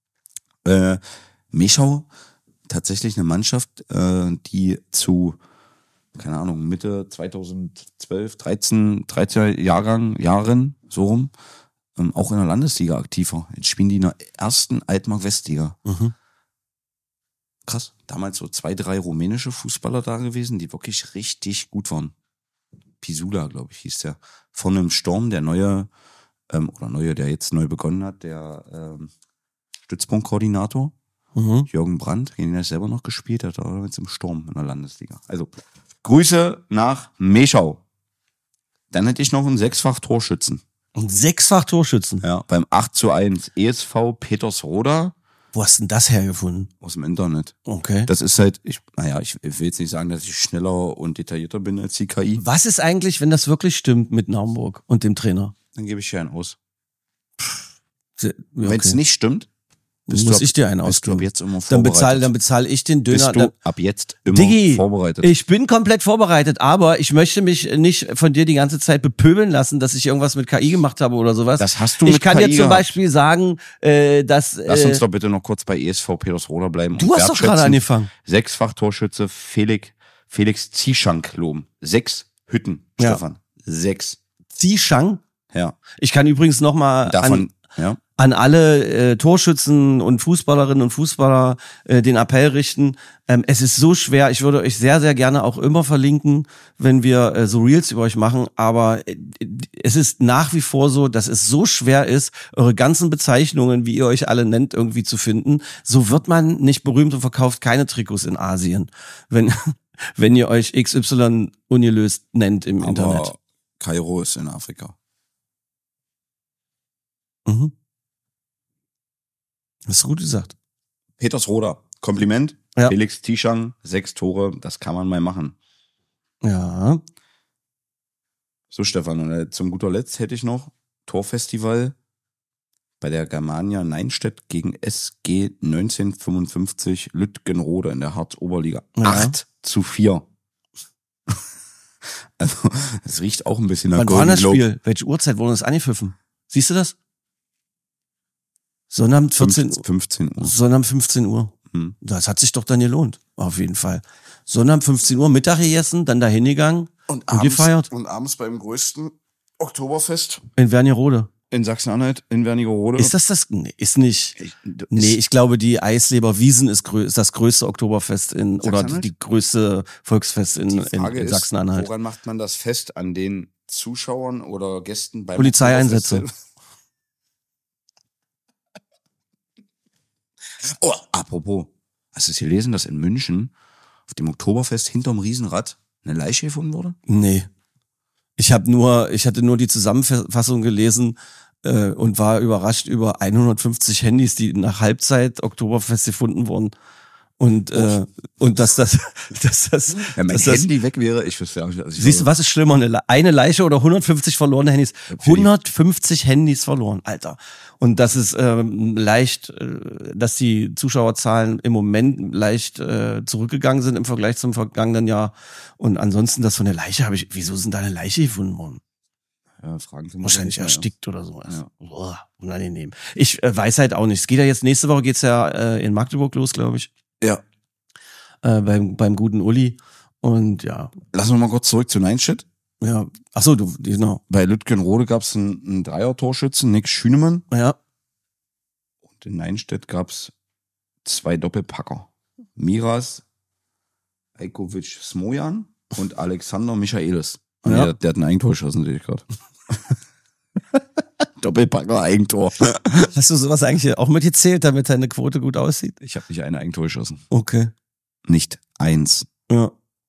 Äh, Meschau, tatsächlich eine Mannschaft, äh, die zu, keine Ahnung, Mitte zweitausendzwölf, dreizehn, dreizehn Jahrgang, Jahren, so rum, ähm, auch in der Landesliga aktiv war. Jetzt spielen die in der ersten Altmark-Westliga. Mhm. Krass. Damals so zwei, drei rumänische Fußballer da gewesen, die wirklich richtig gut waren. Pisula, glaube ich, hieß der. Von einem Sturm, der neue, ähm, oder neue, der jetzt neu begonnen hat, der ähm, Stützpunktkoordinator, Mhm. Jürgen Brandt, den er selber noch gespielt hat, aber jetzt im Sturm in der Landesliga. Also, Grüße nach Meschau. Dann hätte ich noch einen Sechsfach-Torschützen. Und sechsfach Torschützen. Ja, beim acht zu eins E S V Petersroda Wo hast du denn das hergefunden? aus dem Internet. Okay. Das ist halt, ich, naja, ich will jetzt nicht sagen, dass ich schneller und detaillierter bin als die K I. Was ist eigentlich, wenn das wirklich stimmt mit Naumburg und dem Trainer? Dann gebe ich hier einen aus. Okay. Wenn es nicht stimmt, bist muss du ab, ich dir einen bist du ab ausgeben. jetzt immer Dann vorbereitet. bezahle dann bezahl ich den Döner. bist du Dann, ab jetzt immer Diggi, vorbereitet. ich bin komplett vorbereitet, aber ich möchte mich nicht von dir die ganze Zeit bepöbeln lassen, dass ich irgendwas mit K I gemacht habe oder sowas. Das hast du ich mit kann K I dir zum gehabt. Beispiel sagen, äh, dass Lass äh, uns doch bitte noch kurz bei E S V Petersroda bleiben. du und hast doch gerade wertschätzen. angefangen. Sechsfach-Torschütze Felix, Felix Zieschank loben. Sechs Hütten, Ja. Stefan. Sechs. Zishang. Ja. Ich kann übrigens noch mal Davon, an, ja. an alle äh, Torschützen und Fußballerinnen und Fußballer äh, den Appell richten. Ähm, es ist so schwer. Ich würde euch sehr, sehr gerne auch immer verlinken, wenn wir äh, so Reels über euch machen. Aber äh, es ist nach wie vor so, dass es so schwer ist, eure ganzen Bezeichnungen, wie ihr euch alle nennt, irgendwie zu finden. So wird man nicht berühmt und verkauft keine Trikots in Asien, wenn wenn ihr euch X Y ungelöst nennt im Internet. Aber Kairo ist in Afrika. Mhm. Das ist gut gesagt. Petersroda, Kompliment. Ja. Felix Zieschank, sechs Tore, das kann man mal machen. Ja. So, Stefan, und äh, zum guter Letzt hätte ich noch Torfestival bei der Germania Neinstedt gegen S G neunzehnhundertfünfundfünfzig Lütgenrode in der Harz-Oberliga. Ja. acht zu vier. Also, es riecht auch ein bisschen nach Wann war Golden das Globe. Spiel? Welche Uhrzeit wurde das angepfiffen? Siehst du das? Sonnabend vierzehn Uhr. fünfzehn Uhr. Sonnabend fünfzehn Uhr. Hm. Das hat sich doch dann gelohnt. Auf jeden Fall. Sonnabend fünfzehn Uhr, Mittag gegessen, dann dahin gegangen Und, und gefeiert. und abends beim größten Oktoberfest In Wernigerode. in Sachsen-Anhalt, in Wernigerode. Ist das das? Nee, ist nicht. Ich- Nee, ich glaube, die Eisleber Wiesen ist, grö ist das größte Oktoberfest in, oder Sachsen-Anhalt? die größte Volksfest in, Die in, Frage in ist, Sachsen-Anhalt. woran macht man das fest? An den Zuschauern oder Gästen beim Polizeieinsätze. Oktoberfest? Oh, apropos, hast du es gelesen, dass in München auf dem Oktoberfest hinterm Riesenrad eine Leiche gefunden wurde? Nee. Ich habe nur, ich hatte nur die Zusammenfassung gelesen, äh, und war überrascht über hundertfünfzig Handys, die nach Halbzeit Oktoberfest gefunden wurden. Und, äh, und dass das, dass das, Wenn mein dass das, Handy weg wäre, ich wüsste ja nicht, also ich siehst du, was ist schlimmer? Eine, Le- eine Leiche oder hundertfünfzig verlorene Handys? hundertfünfzig Handys verloren, Alter. Und das ist ähm, leicht, äh, dass die Zuschauerzahlen im Moment leicht äh, zurückgegangen sind im Vergleich zum vergangenen Jahr. Und ansonsten das von der Leiche habe ich, wieso sind da eine Leiche gefunden worden? Ja, fragen Sie mal. Wahrscheinlich ja. erstickt oder sowas. Ja. Boah, unangenehm. Ich äh, weiß halt auch nicht. Es geht ja jetzt, nächste Woche geht's ja äh, in Magdeburg los, glaube ich. Ja. Äh, beim, beim guten Uli. Und ja, Lassen wir mal kurz zurück zu Neinstedt. ja. Ach so, du, genau. Bei Lütgenrode gab es einen, einen Dreier-Torschützen, Nick Schünemann. Ja, Und in Neinstedt gab es zwei Doppelpacker. Miras Ajkovic Smojan und Alexander Michaelis. Und Ja. der, der hat ein Eigentor geschossen, sehe ich gerade. Doppelpacker, Eigentor. hast du sowas eigentlich auch mitgezählt, damit deine Quote gut aussieht? Ich habe nicht ein Eigentor geschossen. Okay. Nicht eins. Ja.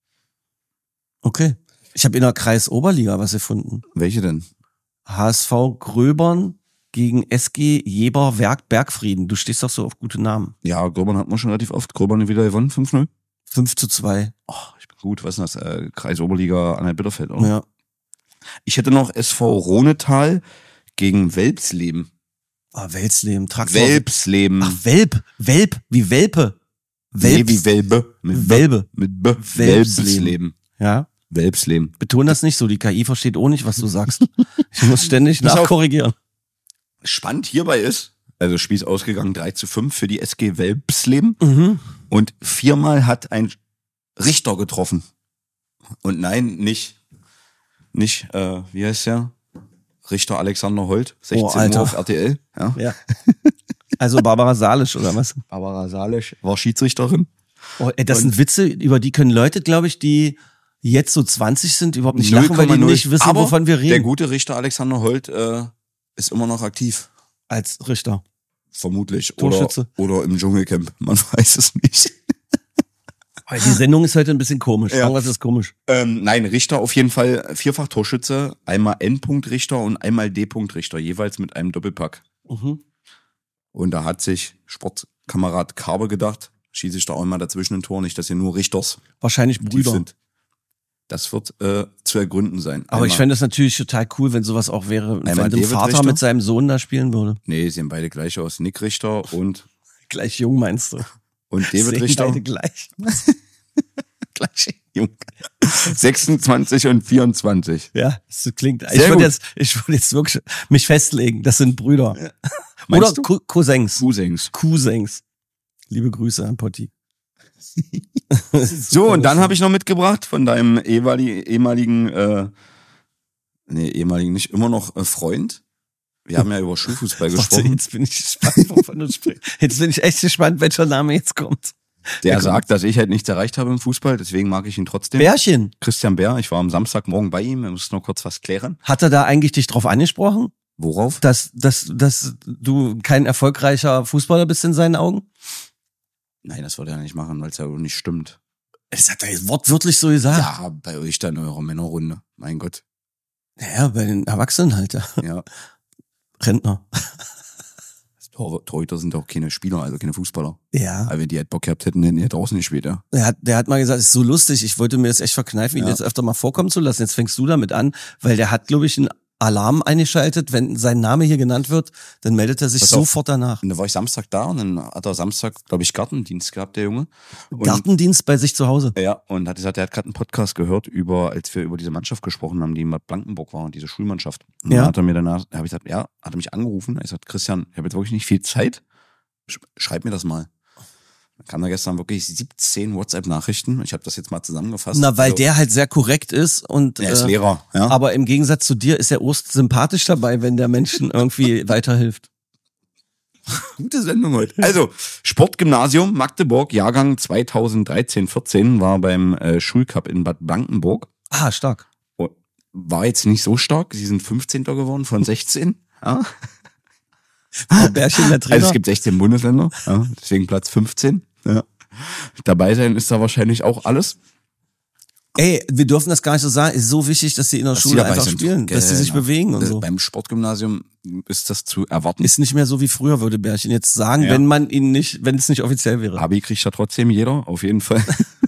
Okay. Ich habe in der Kreis-Oberliga was gefunden. Welche denn? H S V Gröbern gegen S G Jeber Werk Bergfrieden. Du stehst doch so auf gute Namen. Ja, Gröbern hat man schon relativ oft. Gröbern wieder gewonnen, fünf null. fünf zu zwei. Oh, ich bin gut. Was ist das? Äh, Kreis Oberliga Anhalt-Bitterfeld, oder? Ja. Ich hätte noch S V Ronetal gegen Welpsleben. Ah, Welsleben. Traktor. Welpsleben. Ach, Welp. Welp. Wie Welpe. Nee, Welps. wie Welbe. Mit Welbe. Mit B. Welpsleben. Welpsleben. Ja. Welpsleben. Beton das nicht so. Die K I versteht auch nicht, was du sagst. Ich muss ständig Pass auf. nachkorrigieren. Spannend hierbei ist, also Spiel ist ausgegangen drei zu fünf für die S G Welpsleben. Mhm. Und viermal hat ein Richter getroffen. Und nein, nicht, nicht, äh, wie heißt der? Richter Alexander Holt, sechzehn Oh, Alter. Uhr auf R T L. Ja. Ja. Also Barbara Salisch oder was? Barbara Salisch war Schiedsrichterin. Oh, ey, das sind Witze, über die können Leute, glaube ich, die jetzt so zwanzig sind, überhaupt nicht lachen, weil die null Komma null. nicht wissen, Aber wovon wir der reden. gute Richter Alexander Holt äh, ist immer noch aktiv. Als Richter. Vermutlich. Oder, Torschütze. oder im Dschungelcamp. Man weiß es nicht. Weil die Sendung ist heute ein bisschen komisch. Ja. Irgendwas ist komisch. Ähm, nein, Richter auf jeden Fall vierfach Torschütze, einmal N-Punkt-Richter und einmal D-Punkt-Richter, jeweils mit einem Doppelpack. Mhm. Und da hat sich Sportkamerad Karbe gedacht, schieße ich da auch mal dazwischen ein Tor, nicht, dass hier nur Richters Wahrscheinlich tief Brüder. sind. Das wird äh, zu ergründen sein. Aber ich Einmal- fände es natürlich total cool, wenn sowas auch wäre, wenn Einmal der David Vater Richter. mit seinem Sohn da spielen würde. Nee, sie sehen beide gleich aus. Nick Richter und, Gleich jung, meinst du? und David Sehen Richter. beide gleich. Gleich jung. sechsundzwanzig und vierundzwanzig. Ja, das klingt. Ich Sehr würde gut. jetzt, ich würde jetzt wirklich mich festlegen. Das sind Brüder. Oder Meinst du? Cou- Cousins. Cousins. Cousins. Liebe Grüße an Potti. So, und dann habe ich noch mitgebracht von deinem ehemaligen, ehemaligen äh, nee, ehemaligen nicht, immer noch äh, Freund. Wir haben ja über Schulfußball Warte, gesprochen. jetzt bin ich gespannt, wovon du sprichst. Jetzt bin ich echt gespannt, welcher Name jetzt kommt. Der sagt, dass ich halt nichts erreicht habe im Fußball, deswegen mag ich ihn trotzdem. Bärchen. Christian Bär, ich war am Samstagmorgen bei ihm, wir mussten noch kurz was klären. Hat er da eigentlich dich drauf angesprochen, Worauf? dass, dass, dass du kein erfolgreicher Fußballer bist in seinen Augen? Nein, das wollte er nicht machen, weil es ja nicht stimmt. Das hat er jetzt wortwörtlich so gesagt. Ja, bei euch dann in eurer Männerrunde. Mein Gott. Ja, bei den Erwachsenen halt, ja. Ja. Rentner. Tor- Torhüter sind auch keine Spieler, also keine Fußballer. Ja. Aber wenn die halt Bock gehabt hätten, hätten die halt draußen gespielt, ja. Der hat, der hat mal gesagt, es ist so lustig, ich wollte mir das echt verkneifen, ihn Ja. jetzt öfter mal vorkommen zu lassen. Jetzt fängst du damit an, weil der hat, glaube ich, einen Alarm eingeschaltet. Wenn sein Name hier genannt wird, dann meldet er sich Pass auf. sofort danach. Und da war ich Samstag da und dann hat er Samstag, glaube ich, Gartendienst gehabt, der Junge. Und, Gartendienst bei sich zu Hause. ja, und hat gesagt, er hat gerade einen Podcast gehört über, als wir über diese Mannschaft gesprochen haben, die in Bad Blankenburg war, diese Schulmannschaft. Und Ja. dann hat er mir danach, habe ich gesagt, ja, hat er mich angerufen. Er hat gesagt, Christian, ich habe jetzt wirklich nicht viel Zeit. Sch- Schreib mir das mal. Dann kam da gestern wirklich siebzehn WhatsApp-Nachrichten. Ich habe das jetzt mal zusammengefasst. Na, weil Also, der halt sehr korrekt ist und er ist äh, Lehrer, ja. aber im Gegensatz zu dir ist er Ost sympathisch dabei, wenn der Menschen irgendwie weiterhilft. Gute Sendung heute. Also, Sportgymnasium Magdeburg, Jahrgang zweitausenddreizehn vierzehn, war beim äh, Schulcup in Bad Blankenburg. Ah, stark. Und war jetzt nicht so stark. Sie sind fünfzehnter geworden von sechzehn. Ja. Der Bärchen, der Trainer. Also es gibt sechzehn Bundesländer, ja, deswegen Platz fünfzehn. Ja. Dabei sein ist da wahrscheinlich auch alles. Ey, wir dürfen das gar nicht so sagen. Ist so wichtig, dass sie in der Dass sie Schule dabei einfach sind. spielen, dass sie sich Genau. bewegen und so. Beim Sportgymnasium ist das zu erwarten. Ist nicht mehr so wie früher, würde Bärchen jetzt sagen, Ja. wenn man ihn nicht, wenn es nicht offiziell wäre. Abi kriegt ja trotzdem jeder, auf jeden Fall.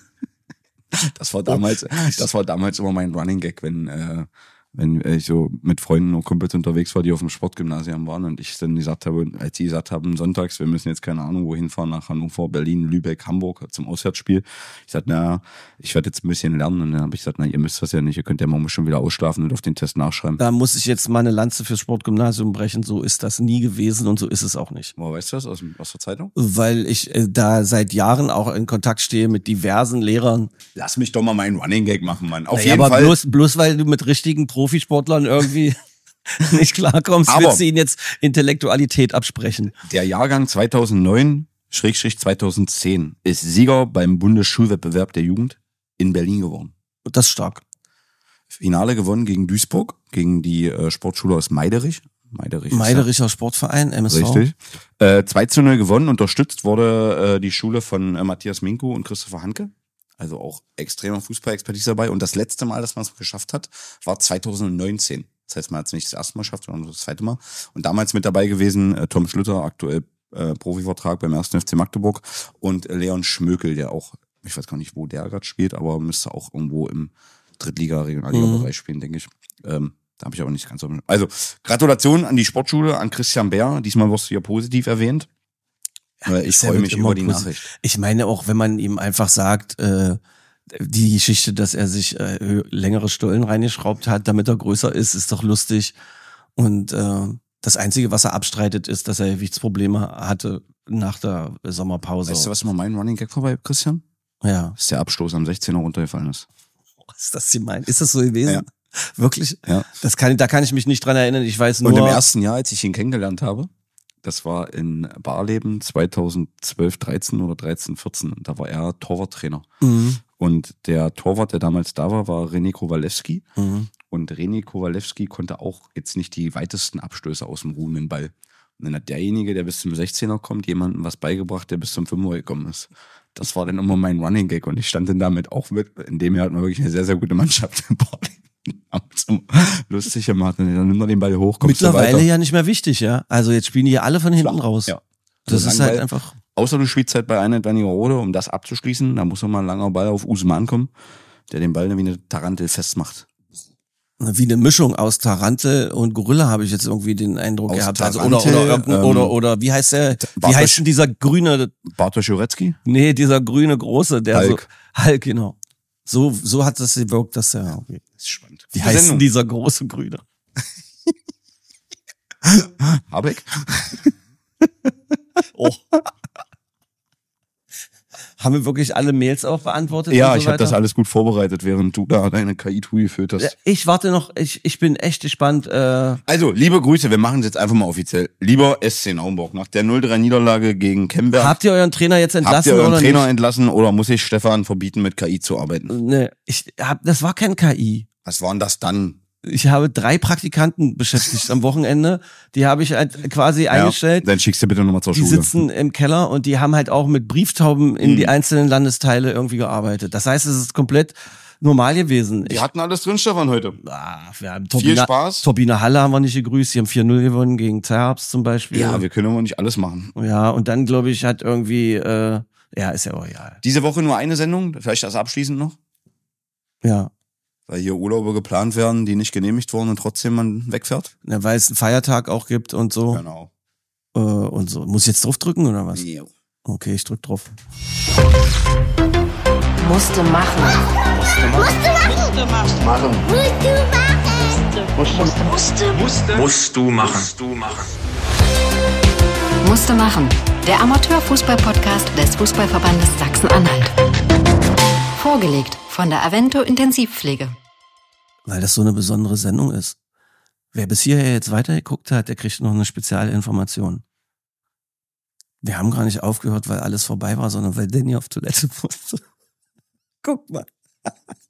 Das war damals, das war damals immer mein Running Gag, wenn, äh, wenn ich so mit Freunden und Kumpels unterwegs war, die auf dem Sportgymnasium waren und ich dann gesagt habe, als die gesagt haben, sonntags, wir müssen jetzt keine Ahnung wohin fahren, nach Hannover, Berlin, Lübeck, Hamburg zum Auswärtsspiel. Ich sagte, na, ich werde jetzt ein bisschen lernen und dann habe ich gesagt, na, ihr müsst das ja nicht, ihr könnt ja morgen schon wieder ausschlafen und auf den Test nachschreiben. Da muss ich jetzt mal eine Lanze fürs Sportgymnasium brechen. So ist das nie gewesen und so ist es auch nicht. Woher weißt du das aus, aus der Zeitung? Weil ich äh, da seit Jahren auch in Kontakt stehe mit diversen Lehrern. Lass mich doch mal meinen Running Gag machen, Mann. Auf Naja, jeden aber Fall. bloß, bloß weil du mit richtigen Profisportlern irgendwie nicht klarkommst, Aber- willst du ihnen jetzt Intellektualität absprechen. Der Jahrgang zweitausendneun Schrägstrich zweitausendzehn ist Sieger beim Bundesschulwettbewerb der Jugend in Berlin geworden. Das ist stark. Finale gewonnen gegen Duisburg, gegen die äh, Sportschule aus Meiderich. Meiderich. ist Meidericher Sportverein, M S ja V. richtig. Äh, zwei zu null gewonnen. Unterstützt wurde äh, die Schule von äh, Matthias Minko und Christopher Hanke. Also auch extremer Fußballexpertise dabei. Und das letzte Mal, dass man es geschafft hat, war zweitausendneunzehn. Das heißt, man hat es nicht das erste Mal geschafft, sondern das zweite Mal. Und damals mit dabei gewesen äh, Tom Schlüter, aktuell äh, Profivertrag beim ersten F C Magdeburg, und äh, Leon Schmökel, der auch, ich weiß gar nicht, wo der gerade spielt, aber müsste auch irgendwo im Drittliga-Regionalliga-Bereich Mhm. spielen, denke ich. Ähm, da habe ich aber nicht ganz so. Also, Gratulation an die Sportschule, an Christian Bär. Diesmal wirst du ja positiv erwähnt. Äh, ich Ist ja freue wird mich immer über die posi- Nachricht. Ich meine auch, wenn man ihm einfach sagt, äh, die Geschichte, dass er sich äh, hö- längere Stollen reingeschraubt hat, damit er größer ist, ist doch lustig. Und äh, das Einzige, was er abstreitet, ist, dass er Gewichtsprobleme hatte nach der Sommerpause. Weißt du, was immer mein Running Gag vorbei, Christian? Ja. Dass der Abstoß am sechzehner runtergefallen ist. Was ist das sie meint? Ist das so gewesen? Ja. Wirklich? Ja. Das kann, da kann ich mich nicht dran erinnern. Ich weiß nur. Und im ersten Jahr, als ich ihn kennengelernt habe, das war in Barleben zweitausendzwölf, dreizehn oder dreizehn, vierzehn. Und da war er Torwarttrainer. Mhm. Und der Torwart, der damals da war, war René Kowalewski. Mhm. Und René Kowalewski konnte auch jetzt nicht die weitesten Abstöße aus dem ruhenden Ball. Und dann hat derjenige, der bis zum sechzehner kommt, jemandem was beigebracht, der bis zum fünfer gekommen ist. Das war dann immer mein Running Gag. Und ich stand dann damit auch mit. In dem Jahr hatten wir wirklich eine sehr, sehr gute Mannschaft in Barleben. Lustig gemacht. Und dann nimmt er den Ball hoch, kommst du Mittlerweile weiter. ja nicht mehr wichtig, ja. Also jetzt spielen die ja alle von hinten Flach. raus. Ja. Das Also ist halt Langball- einfach. Außer du spielst halt bei Einheit Wernigerode, um das abzuschließen, da muss nochmal ein langer Ball auf Usman kommen, der den Ball dann wie eine Tarantel festmacht. Wie eine Mischung aus Tarantel und Gorilla habe ich jetzt irgendwie den Eindruck Aus gehabt. Also Tarantel, oder oder, irgendein- ähm, oder oder wie heißt der? Wie Bartosz- heißt denn dieser grüne? Bartosz Jurecki? Nee, dieser grüne große, der Hulk. so Hulk, genau. So so hat das gewirkt, dass er. Okay. Das ist spannend. Wie Gute heißt denn Sendung. dieser große grüne? Habeck? Oh. Haben wir wirklich alle Mails auch beantwortet? Ja, und so ich habe weiter? das alles gut vorbereitet, während du da deine K I-Tool gefüllt hast. Ja, Ich warte noch. Ich ich bin echt gespannt. Äh, Also, liebe Grüße, wir machen es jetzt einfach mal offiziell. Lieber S C Naumburg, nach der null drei Niederlage gegen Kemberg, habt ihr euren Trainer jetzt entlassen habt ihr euren oder Trainer nicht? entlassen oder muss ich Stefan verbieten, mit K I zu arbeiten? Nee, ich hab, das war kein K I. Was war denn das dann? Ich habe drei Praktikanten beschäftigt am Wochenende. Die habe ich halt quasi eingestellt. Dann schickst du bitte nochmal zur Die Schule. sitzen im Keller und die haben halt auch mit Brieftauben in Mhm. die einzelnen Landesteile irgendwie gearbeitet. Das heißt, es ist komplett normal gewesen. Die hatten alles drin, Stefan, heute. ah, wir haben Viel Turbine, Spaß. Turbine Halle haben wir nicht gegrüßt. Die haben vier null gewonnen gegen Terps zum Beispiel. Ja, wir können aber nicht alles machen. ja, und dann glaube ich hat irgendwie, äh, ja, ist ja auch egal. Diese Woche nur eine Sendung, vielleicht das abschließend noch, Ja, weil hier Urlaube geplant werden, die nicht genehmigt wurden und trotzdem man wegfährt. ja, weil es einen Feiertag auch gibt und so. Genau. Äh, und so. Muss ich jetzt drauf drücken oder was? Jo. Okay, ich drück drauf. Musste machen. Musste machen. Musst du machen. Musst du machen. Musste machen. Der Amateurfußball-Podcast des Fußballverbandes Sachsen-Anhalt. Vorgelegt von der Avento Intensivpflege. Weil das so eine besondere Sendung ist. Wer bis hierher jetzt weitergeguckt hat, der kriegt noch eine spezielle Information. Wir haben gar nicht aufgehört, weil alles vorbei war, sondern weil Danny auf Toilette musste. Guck mal.